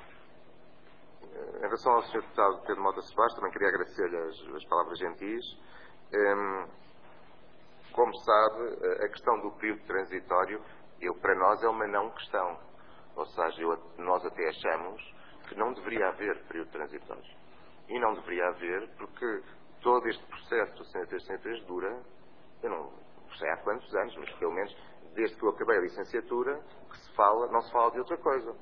Em relação ao senhor Deputado Pedro Mota Soares, também queria agradecer-lhe as, as palavras gentis. Um, como sabe, a questão do período transitório, eu, para nós, é uma não questão. Ou seja, eu, nós até achamos que não deveria haver período transitório. E não deveria haver porque todo este processo do cento e três cento e três dura, eu não sei há quantos anos, mas pelo menos desde que eu acabei a licenciatura, que se fala, não se fala de outra coisa.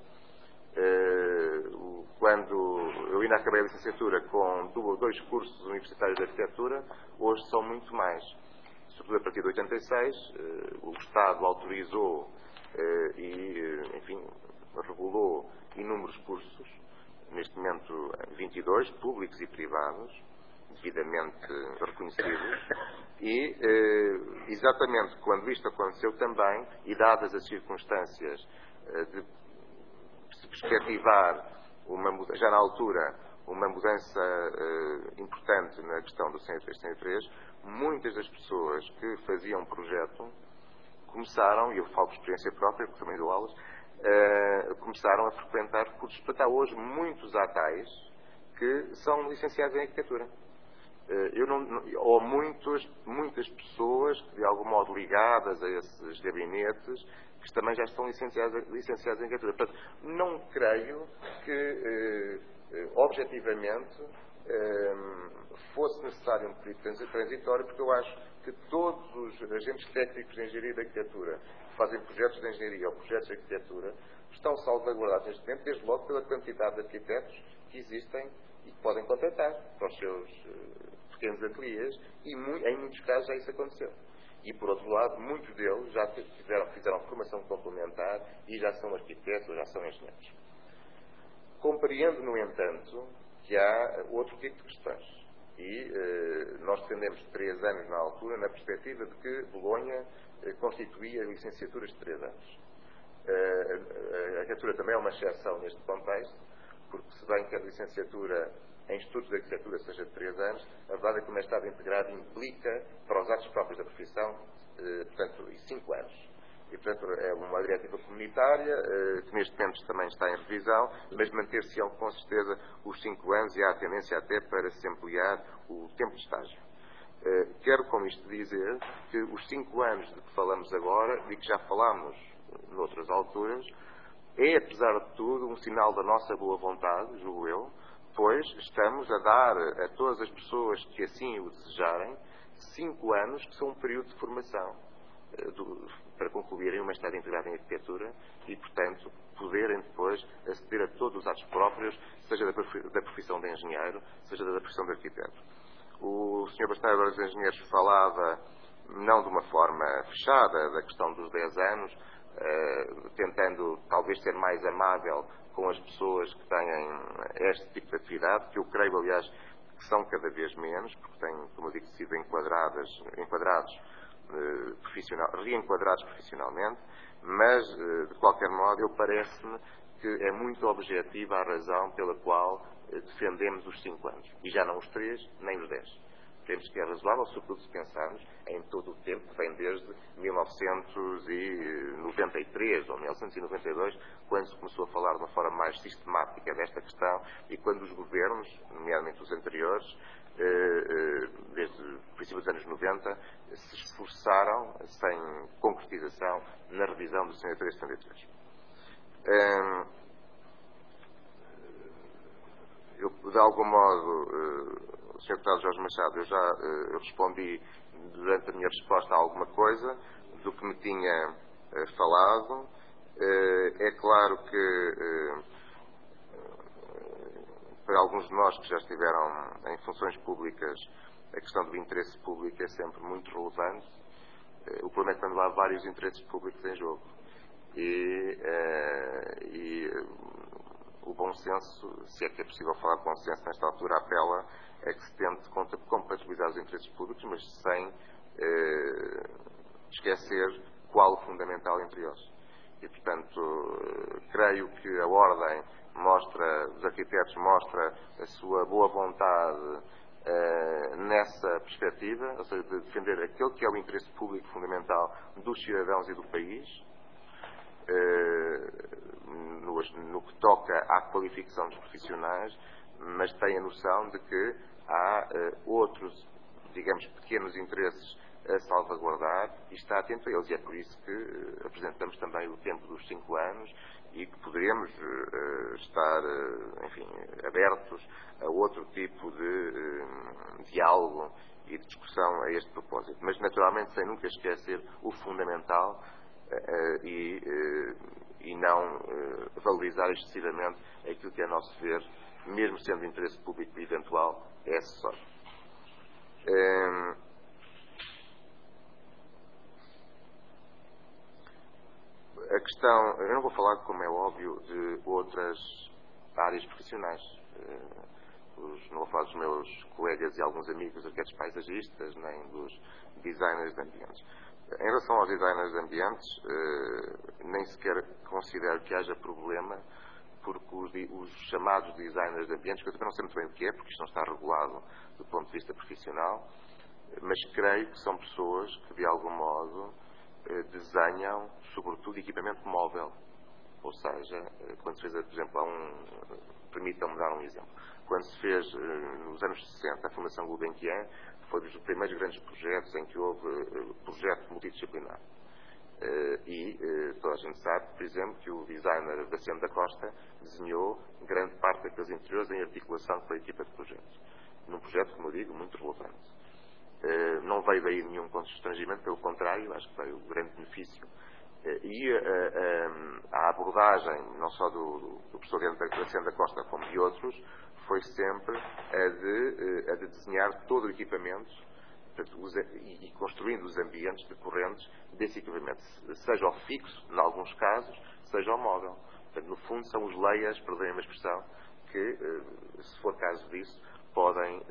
Uh, quando eu ainda acabei a licenciatura com dois cursos universitários de arquitetura, hoje são muito mais. Sobretudo a partir de oitenta e seis, uh, o Estado autorizou uh, e, enfim, regulou inúmeros cursos, neste momento vinte e dois, públicos e privados, devidamente reconhecidos, e uh, exatamente quando isto aconteceu também, e dadas as circunstâncias uh, de se perspectivar, uma, já na altura, uma mudança uh, importante na questão do cento e três cento e três, muitas das pessoas que faziam projeto começaram, e eu falo por experiência própria, porque também dou aulas, uh, começaram a frequentar cursos. Portanto, há hoje muitos atais que são licenciados em arquitetura. Uh, eu não, ou muitas, muitas pessoas, de algum modo ligadas a esses gabinetes, que também já estão licenciados, licenciados em arquitetura. Portanto, não creio que, eh, objetivamente, eh, fosse necessário um período transitório, porque eu acho que todos os agentes técnicos de engenharia e de arquitetura que fazem projetos de engenharia ou projetos de arquitetura estão salvaguardados neste momento, desde logo pela quantidade de arquitetos que existem e que podem contratar para os seus uh, pequenos ateliês, e mu em muitos casos já isso aconteceu. E, por outro lado, muitos deles já fizeram, fizeram formação complementar e já são arquitetos ou já são engenheiros. Compreendo, no entanto, que há outro tipo de questões. E eh, nós defendemos três anos na altura, na perspectiva de que Bolonha eh, constituía licenciaturas de três anos. Eh, a arquitetura também é uma exceção neste contexto, porque se bem que a licenciatura em estudos de arquitetura seja de três anos, a verdade é que o mestrado integrado implica, para os atos próprios da profissão, eh, portanto, cinco anos. E, portanto, é uma diretiva comunitária, eh, que neste momento também está em revisão, mas manter-se-ão com certeza os cinco anos, e há a tendência até para se ampliar o tempo de estágio. Eh, quero com isto dizer que os cinco anos de que falamos agora, e que já falámos noutras alturas, é, apesar de tudo, um sinal da nossa boa vontade, julgo eu, pois estamos a dar a todas as pessoas que assim o desejarem cinco anos, que são um período de formação, do, para concluírem uma mestrado integrado em arquitetura e, portanto, poderem depois aceder a todos os atos próprios, seja da, da profissão de engenheiro, seja da profissão de arquiteto. O senhor Bastonário dos Engenheiros falava, não de uma forma fechada, da questão dos dez anos, uh, tentando talvez ser mais amável com as pessoas que têm este tipo de atividade, que eu creio, aliás, que são cada vez menos, porque têm, como eu digo, sido enquadradas, enquadrados, eh, profissional, reenquadrados profissionalmente, mas, eh, de qualquer modo, eu parece-me que é muito objetiva a razão pela qual eh, defendemos os cinco anos, e já não os três, nem os dez. Temos que é razoável, sobretudo se pensarmos em todo o tempo que vem desde mil novecentos e noventa e três ou mil novecentos e noventa e dois, quando se começou a falar de uma forma mais sistemática desta questão, e quando os governos, nomeadamente os anteriores, desde o princípio dos anos noventa, se esforçaram, sem concretização, na revisão do setenta e três e setenta e três. Eu, de algum modo, o senhor Deputado Jorge Machado, eu já uh, respondi durante a minha resposta a alguma coisa do que me tinha uh, falado. Uh, é claro que uh, para alguns de nós que já estiveram em funções públicas, a questão do interesse público é sempre muito relevante. Uh, o problema é quando há vários interesses públicos em jogo. E, uh, e uh, o bom senso, se é que é possível falar de bom senso nesta altura, apela é que se tente compatibilizar os interesses públicos, mas sem eh, esquecer qual o fundamental entre eles. E, portanto, creio que a Ordem mostra, os arquitetos mostra a sua boa vontade eh, nessa perspectiva, ou seja, de defender aquele que é o interesse público fundamental dos cidadãos e do país, No, no que toca à qualificação dos profissionais, mas tem a noção de que há uh, outros, digamos, pequenos interesses a salvaguardar e está atento a eles. E é por isso que uh, apresentamos também o tempo dos cinco anos e que poderemos uh, estar, uh, enfim, abertos a outro tipo de uh, diálogo e de discussão a este propósito. Mas, naturalmente, sem nunca esquecer o fundamental uh, e... Uh, e não uh, valorizar excessivamente aquilo que, a nosso ver, mesmo sendo de interesse público eventual, é acessório. Um, a questão, eu não vou falar, como é óbvio, de outras áreas profissionais. Uh, os, não vou falar dos meus colegas e alguns amigos arquitetos paisagistas, nem dos designers de ambientes. Em relação aos designers de ambientes, eh, nem sequer considero que haja problema, porque os, os chamados designers de ambientes, que eu também não sei muito bem o que é, porque isto não está regulado do ponto de vista profissional, mas creio que são pessoas que, de algum modo, eh, desenham, sobretudo, equipamento móvel. Ou seja, eh, quando se fez, por exemplo, há um, permitam-me dar um exemplo, quando se fez, eh, nos anos sessenta, a Fundação Gulbenkian, foi dos primeiros grandes projetos em que houve uh, projeto multidisciplinar. Uh, e uh, toda a gente sabe, por exemplo, que o designer Daciano da Costa desenhou grande parte daqueles interiores em articulação com a equipa de projetos. Num projeto, como eu digo, muito relevante. Uh, não veio daí nenhum constrangimento, pelo contrário, acho que veio o grande benefício E a abordagem, não só do, do professor Graciano da Costa, como de outros, foi sempre a de, a de desenhar todo o equipamento, portanto, e, e construindo os ambientes decorrentes desse equipamento, seja ao fixo, em alguns casos, seja ao móvel. Portanto, no fundo, são os leias, perdoem a expressão, que, se for caso disso, podem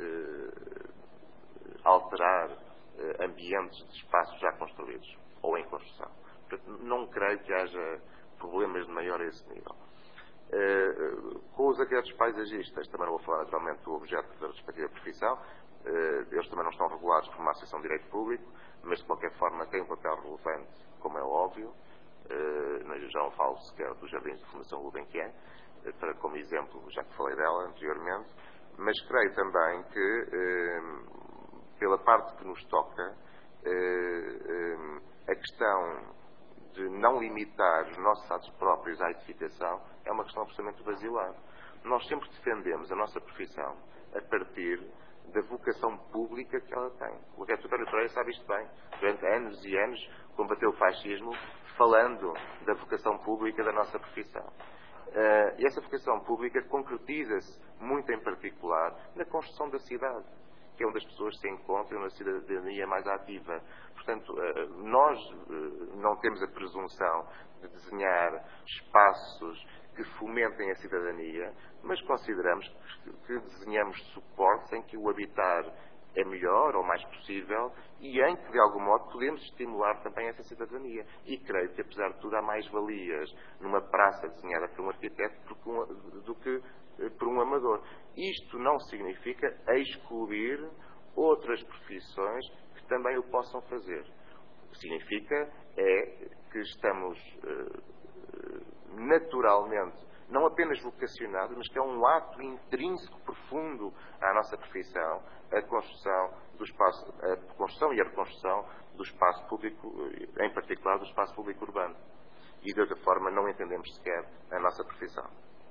alterar ambientes de espaços já construídos ou em construção. Portanto, não creio que haja problemas de maior a esse nível. Uh, com os arquitetos paisagistas, também não vou falar naturalmente do objeto da respectiva profissão, uh, eles também não estão regulados por uma associação de direito público, mas de qualquer forma têm um papel relevante, como é óbvio. Uh, já não falo sequer dos jardins de formação Gulbenkian, uh, para, como exemplo, já que falei dela anteriormente, mas creio também que, uh, pela parte que nos toca, uh, uh, a questão de não limitar os nossos atos próprios à edificação é uma questão absolutamente basilar. Nós sempre defendemos a nossa profissão a partir da vocação pública que ela tem. O arquiteto António Pereira sabe isto bem. Durante anos e anos combateu o fascismo falando da vocação pública da nossa profissão. Uh, e essa vocação pública concretiza-se muito em particular na construção da cidade, que é onde as pessoas se encontram na cidadania mais ativa. Portanto, nós não temos a presunção de desenhar espaços que fomentem a cidadania, mas consideramos que desenhamos suportes em que o habitar é melhor ou mais possível e em que, de algum modo, podemos estimular também essa cidadania. E creio que, apesar de tudo, há mais valias numa praça desenhada por um arquiteto do que por um amador. Isto não significa excluir outras profissões que também o possam fazer. O que significa é que estamos uh, naturalmente, não apenas vocacionados, mas que é um ato intrínseco, profundo à nossa profissão, a construção do espaço, a construção e a reconstrução do espaço público, em particular do espaço público urbano. E de outra forma não entendemos sequer a nossa profissão.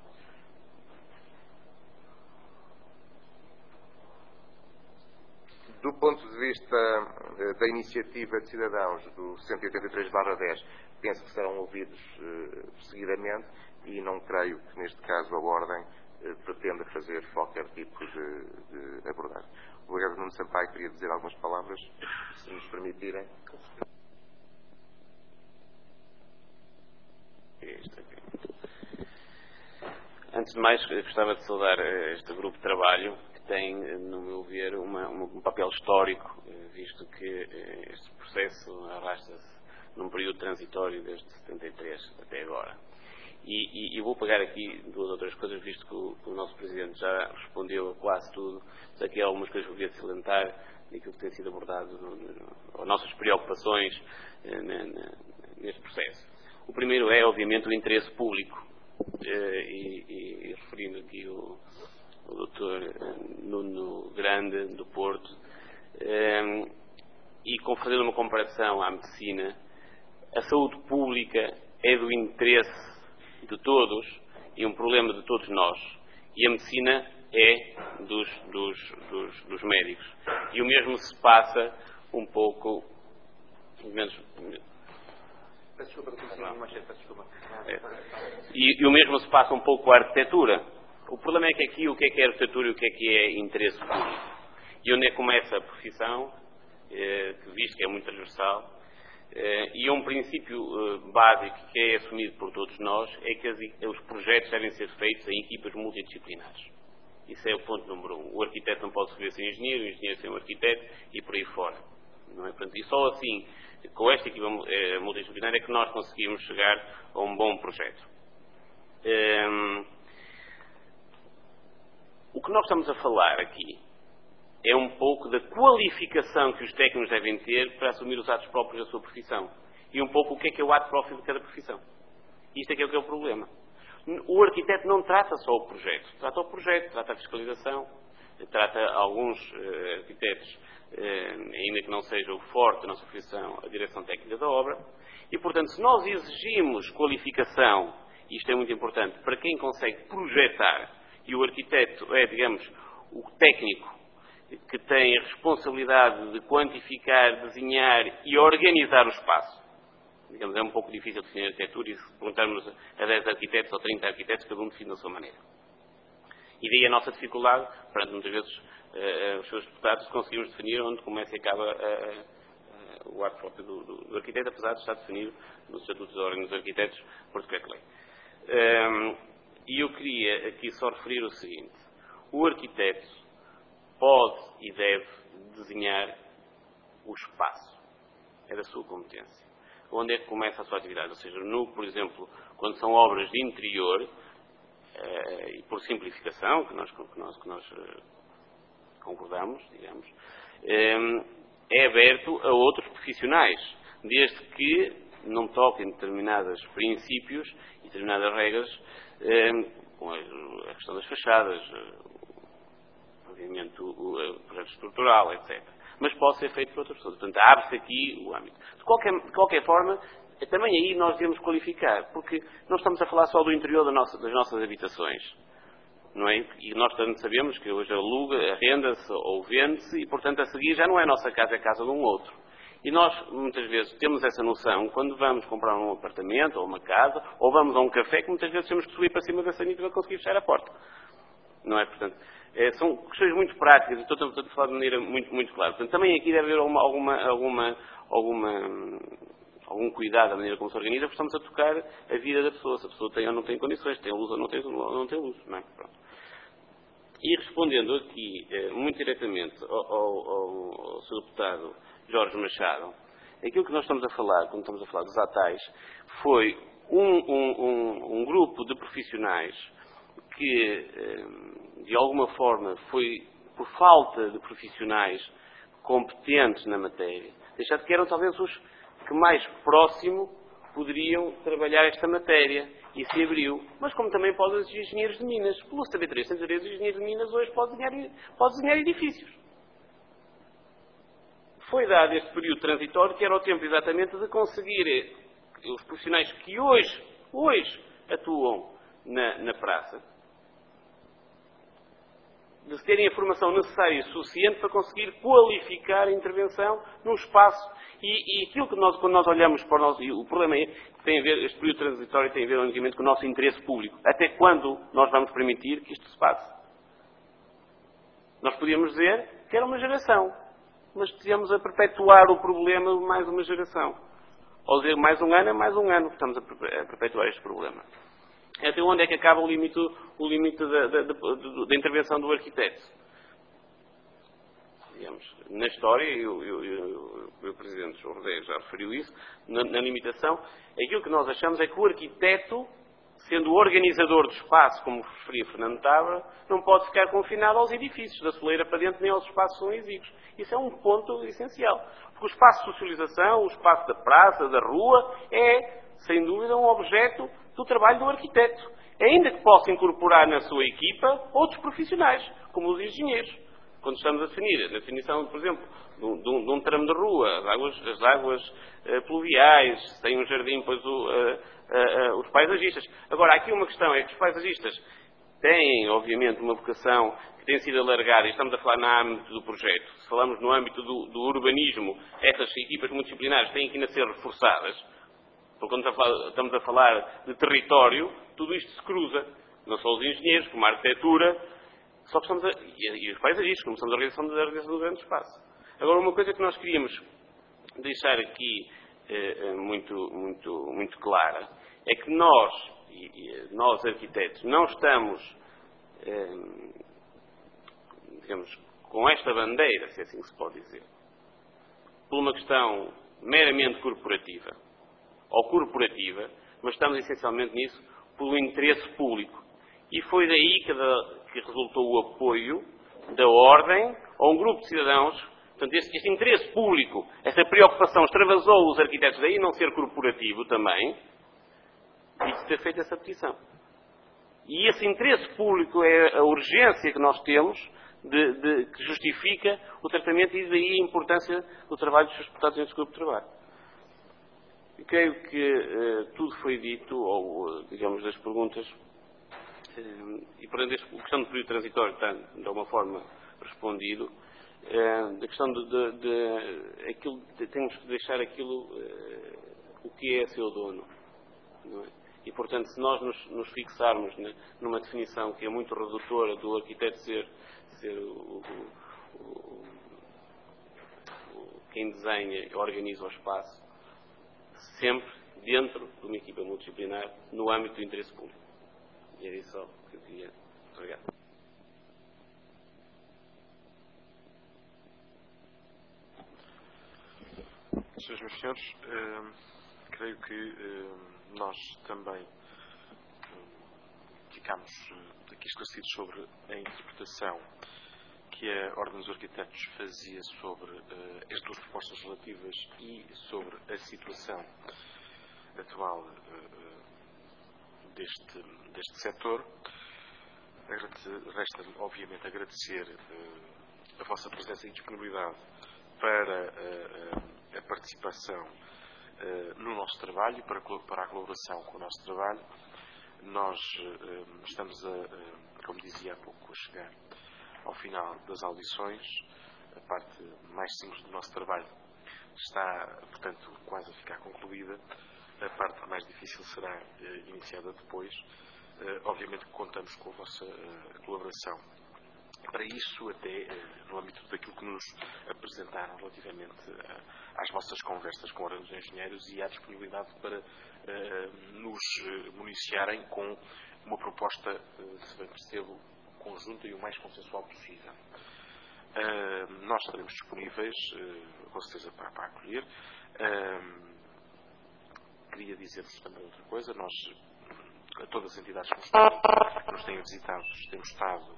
Do ponto de vista da iniciativa de cidadãos do cento e oitenta e três barra dez, penso que serão ouvidos uh, seguidamente e não creio que neste caso a Ordem uh, pretenda fazer qualquer tipo de, de abordagem. O delegado Nuno Sampaio queria dizer algumas palavras, se nos permitirem. Antes de mais, gostava de saudar este grupo de trabalho, tem, no meu ver, uma, um papel histórico, visto que este processo arrasta-se num período transitório desde setenta e três até agora. E, e, e vou pegar aqui duas ou três coisas, visto que o, que o nosso Presidente já respondeu a quase tudo, mas aqui há algumas coisas que eu queria salientar daquilo que tem sido abordado, no, no, as nossas preocupações eh, na, na, neste processo. O primeiro é, obviamente, o interesse público, eh, e, e, e referindo aqui o o doutor Nuno Grande, do Porto, e fazendo uma comparação à medicina, a saúde pública é do interesse de todos e um problema de todos nós, e a medicina é dos, dos, dos, dos médicos. E o mesmo se passa um pouco... Menos, peço desculpa, não, peço desculpa. É. E, e o mesmo se passa um pouco com a arquitetura. O problema é que aqui o que é que é arquitetura e o que é que é interesse público. E onde é que começa a profissão, eh, que visto que é muito transversal, eh, e é um princípio eh, básico que é assumido por todos nós, é que as, os projetos devem ser feitos em equipas multidisciplinares. Isso é o ponto número um. O arquiteto não pode ser sem engenheiro, o engenheiro sem um arquiteto e por aí fora. Não é? Portanto, e só assim, com esta equipa eh, multidisciplinar, é que nós conseguimos chegar a um bom projeto. Eh, O que nós estamos a falar aqui é um pouco da qualificação que os técnicos devem ter para assumir os atos próprios da sua profissão. E um pouco o que é que é o ato próprio de cada profissão. Isto é que é o que é o problema. O arquiteto não trata só o projeto. Trata o projeto, trata a fiscalização, trata alguns uh, arquitetos, uh, ainda que não seja o forte da nossa profissão, a direção técnica da obra. E, portanto, se nós exigimos qualificação, e isto é muito importante, para quem consegue projetar, e o arquiteto é, digamos, o técnico que tem a responsabilidade de quantificar, desenhar e organizar o espaço. digamos, é um pouco difícil definir arquitetura e se perguntarmos a dez arquitetos ou trinta arquitetos, cada um define da sua maneira. E daí a nossa dificuldade, perante muitas vezes uh, os seus deputados, conseguimos definir onde começa e acaba uh, uh, o ato próprio do, do, do arquiteto, apesar de estar definido nos Estatutos da Ordem dos Arquitetos por decreto-lei. Um, e eu queria aqui só referir o seguinte: o arquiteto pode e deve desenhar o espaço, é da sua competência. Onde é que começa a sua atividade? Ou seja, no, por exemplo, quando são obras de interior, uh, e por simplificação, que nós, que nós, que nós uh, concordamos, digamos, um, é aberto a outros profissionais, desde que não toquem determinados princípios e determinadas regras, um, com a, a questão das fachadas, o pavimento, o, o projeto estrutural, etcétera. Mas pode ser feito por outras pessoas. Portanto, abre-se aqui o âmbito. De qualquer, de qualquer forma, também aí nós devemos qualificar, porque não estamos a falar só do interior da nossa, das nossas habitações, não é? E nós tanto sabemos que hoje aluga, arrenda-se ou vende-se, e portanto a seguir já não é a nossa casa, é a casa de um outro. E nós, muitas vezes, temos essa noção quando vamos comprar um apartamento ou uma casa, ou vamos a um café, que muitas vezes temos que subir para cima da sanita para conseguir fechar a porta. Não é? Portanto, é, são questões muito práticas, e estou a falar de maneira muito, muito clara. Portanto, também aqui deve haver alguma, alguma, alguma, alguma, algum cuidado da maneira como se organiza, porque estamos a tocar a vida da pessoa. Se a pessoa tem ou não tem condições, tem luz ou não tem, ou não tem luz. Não é? Pronto. E respondendo aqui, muito diretamente ao, ao, ao seu deputado Jorge Machado, aquilo que nós estamos a falar, quando estamos a falar dos atais, foi um, um, um, um grupo de profissionais que, de alguma forma, foi por falta de profissionais competentes na matéria, deixado que eram talvez os que mais próximo poderiam trabalhar esta matéria, e se abriu. Mas como também podem os engenheiros de Minas. Pelo C B três, os engenheiros de Minas hoje podem desenhar, podem desenhar edifícios. Foi dado este período transitório, que era o tempo exatamente de conseguir os profissionais que hoje, hoje atuam na, na praça, de terem a formação necessária e suficiente para conseguir qualificar a intervenção num espaço. E, e aquilo que nós, quando nós olhamos para o nosso... E o problema é que tem a ver, este período transitório tem a ver unicamente com o nosso interesse público. Até quando nós vamos permitir que isto se passe? Nós podíamos dizer que era uma geração, mas estivemos a perpetuar o problema de mais uma geração. Ou dizer mais um ano é mais um ano que estamos a perpetuar este problema. Até onde é que acaba o limite, o limite da, da, da, da intervenção do arquiteto? Digamos, na história, e o Presidente João Rodé já referiu isso, na, na limitação, aquilo que nós achamos é que o arquiteto, sendo o organizador do espaço, como referia Fernando Távora, não pode ficar confinado aos edifícios, da soleira para dentro, nem aos espaços que são exíguos. Isso é um ponto essencial. Porque o espaço de socialização, o espaço da praça, da rua, é, sem dúvida, um objeto do trabalho do arquiteto. Ainda que possa incorporar na sua equipa outros profissionais, como os engenheiros. Quando estamos a definir, na definição, por exemplo, de um, de um, de um tramo de rua, as águas, as águas uh, pluviais, se tem um jardim, pois o, uh, uh, uh, os paisagistas. Agora, aqui uma questão é que os paisagistas têm, obviamente, uma vocação que tem sido alargada, e estamos a falar no âmbito do projeto. Se falamos no âmbito do, do urbanismo, essas equipas multidisciplinares têm que ainda ser reforçadas, porque quando estamos a falar de território, tudo isto se cruza. Não só os engenheiros, como a arquitetura, só que estamos a, e, e os paisagistas, como estamos a organização da organização do grande espaço. Agora, uma coisa que nós queríamos deixar aqui eh, muito, muito, muito clara é que nós, e, e, nós arquitetos, não estamos, eh, digamos, com esta bandeira, se assim se pode dizer, por uma questão meramente corporativa ou corporativa, mas estamos essencialmente nisso pelo interesse público. E foi daí que, da, que resultou o apoio da Ordem a um grupo de cidadãos. Portanto, este, este interesse público, essa preocupação extravasou os arquitetos, daí não ser corporativo também, e de ter feito essa petição. E esse interesse público é a urgência que nós temos, de, de, que justifica o tratamento, e daí a importância do trabalho dos seus deputados neste grupo de trabalho. Eu creio que uh, tudo foi dito, ou, uh, digamos, das perguntas, uh, e, portanto, a questão do período transitório está, de alguma forma, respondido. Uh, a questão de, de, de, aquilo, de, temos que deixar aquilo, uh, o que é seu dono. Não é? E, portanto, se nós nos, nos fixarmos né, numa definição que é muito redutora do arquiteto ser, ser o, o, o, o, quem desenha e organiza o espaço, sempre dentro de uma equipa multidisciplinar, no âmbito do interesse público. E era isso só que eu queria. Muito obrigado. Senhoras e meus senhores, eh, creio que eh, nós também eh, ficámos eh, aqui esclarecidos sobre a interpretação que a Ordem dos Arquitetos fazia sobre eh, as duas propostas relativas e sobre a situação atual eh, deste, deste setor. Resta-me, obviamente, agradecer eh, a vossa presença e disponibilidade para eh, a participação eh, no nosso trabalho, para, para a colaboração com o nosso trabalho. Nós eh, estamos, a, a, como dizia há pouco, a chegar ao final das audições. A parte mais simples do nosso trabalho está, portanto, quase a ficar concluída. A parte mais difícil será eh, iniciada depois. Eh, obviamente que contamos com a vossa eh, colaboração. Para isso, até eh, no âmbito daquilo que nos apresentaram relativamente eh, às vossas conversas com a Ordem dos Engenheiros e à disponibilidade para eh, nos eh, municiarem com uma proposta, eh, se bem percebo, conjunta e o mais consensual possível. Uh, nós estaremos disponíveis, uh, com certeza, para, para acolher. Uh, queria dizer-vos também outra coisa. Nós, a todas as entidades que nos têm, que nos têm visitado, temos estado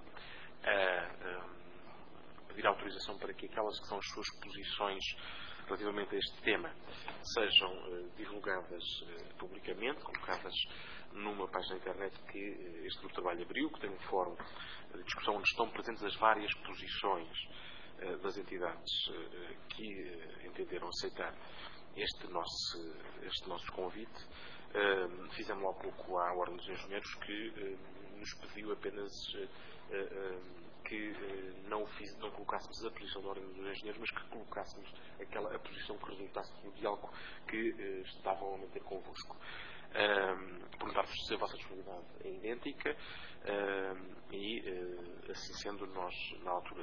a uh, pedir autorização para que aquelas que são as suas posições relativamente a este tema sejam uh, divulgadas uh, publicamente, colocadas numa página da internet que este grupo de trabalho abriu, que tem um fórum de discussão onde estão presentes as várias posições uh, das entidades uh, que uh, entenderam aceitar este nosso, este nosso convite. Uh, fizemos há pouco à Ordem dos Engenheiros que uh, nos pediu apenas uh, uh, que uh, não, fiz, não colocássemos a posição da Ordem dos Engenheiros, mas que colocássemos aquela, a posição que resultasse do diálogo que uh, estavam a manter convosco. Um, perguntar-vos se a vossa disponibilidade é idêntica um, e, uh, assim sendo, nós, na altura,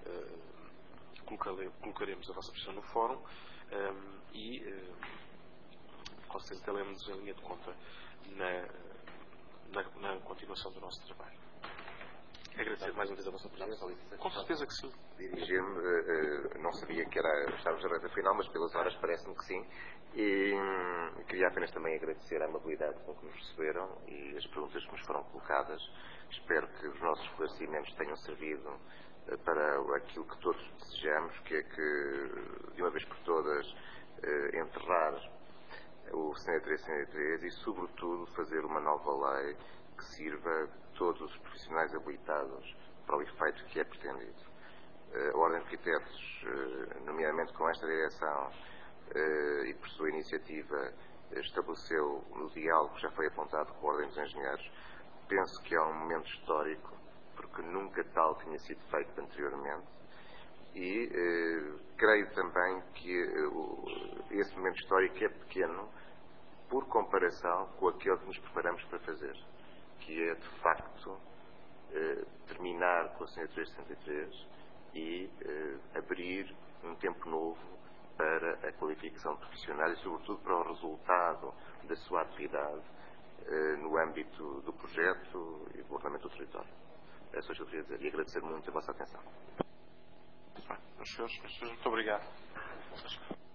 uh, colocare, colocaremos a vossa posição no fórum um, e, uh, com certeza, teremos em linha de conta na, na, na continuação do nosso trabalho. Agradecer mais uma vez a vossa presença. Com certeza que sim. Dirigir-me, uh, não sabia que era, estávamos na reta final, mas pelas horas parece-me que sim. E hum, queria apenas também agradecer a amabilidade com que nos receberam e as perguntas que nos foram colocadas. Espero que os nossos esclarecimentos tenham servido uh, para aquilo que todos desejamos, que é que, de uma vez por todas, uh, enterrar o C N três C N três e, sobretudo, fazer uma nova lei que sirva a todos os profissionais habilitados para o efeito que é pretendido. A Ordem de Arquitetos, nomeadamente com esta direção e por sua iniciativa, estabeleceu no diálogo que já foi apontado com a Ordem dos Engenheiros. Penso que é um momento histórico, porque nunca tal tinha sido feito anteriormente. E eh, creio também que eh, esse momento histórico é pequeno por comparação com aquele que nos preparamos para fazer, que é, de facto, eh, terminar com a C N três cento e três e eh, abrir um tempo novo para a qualificação de profissionais e, sobretudo, para o resultado da sua atividade eh, no âmbito do projeto e do ordenamento do território. É só isso que eu queria dizer e agradecer muito a vossa atenção. Muito bem. Meus senhores, muito obrigado.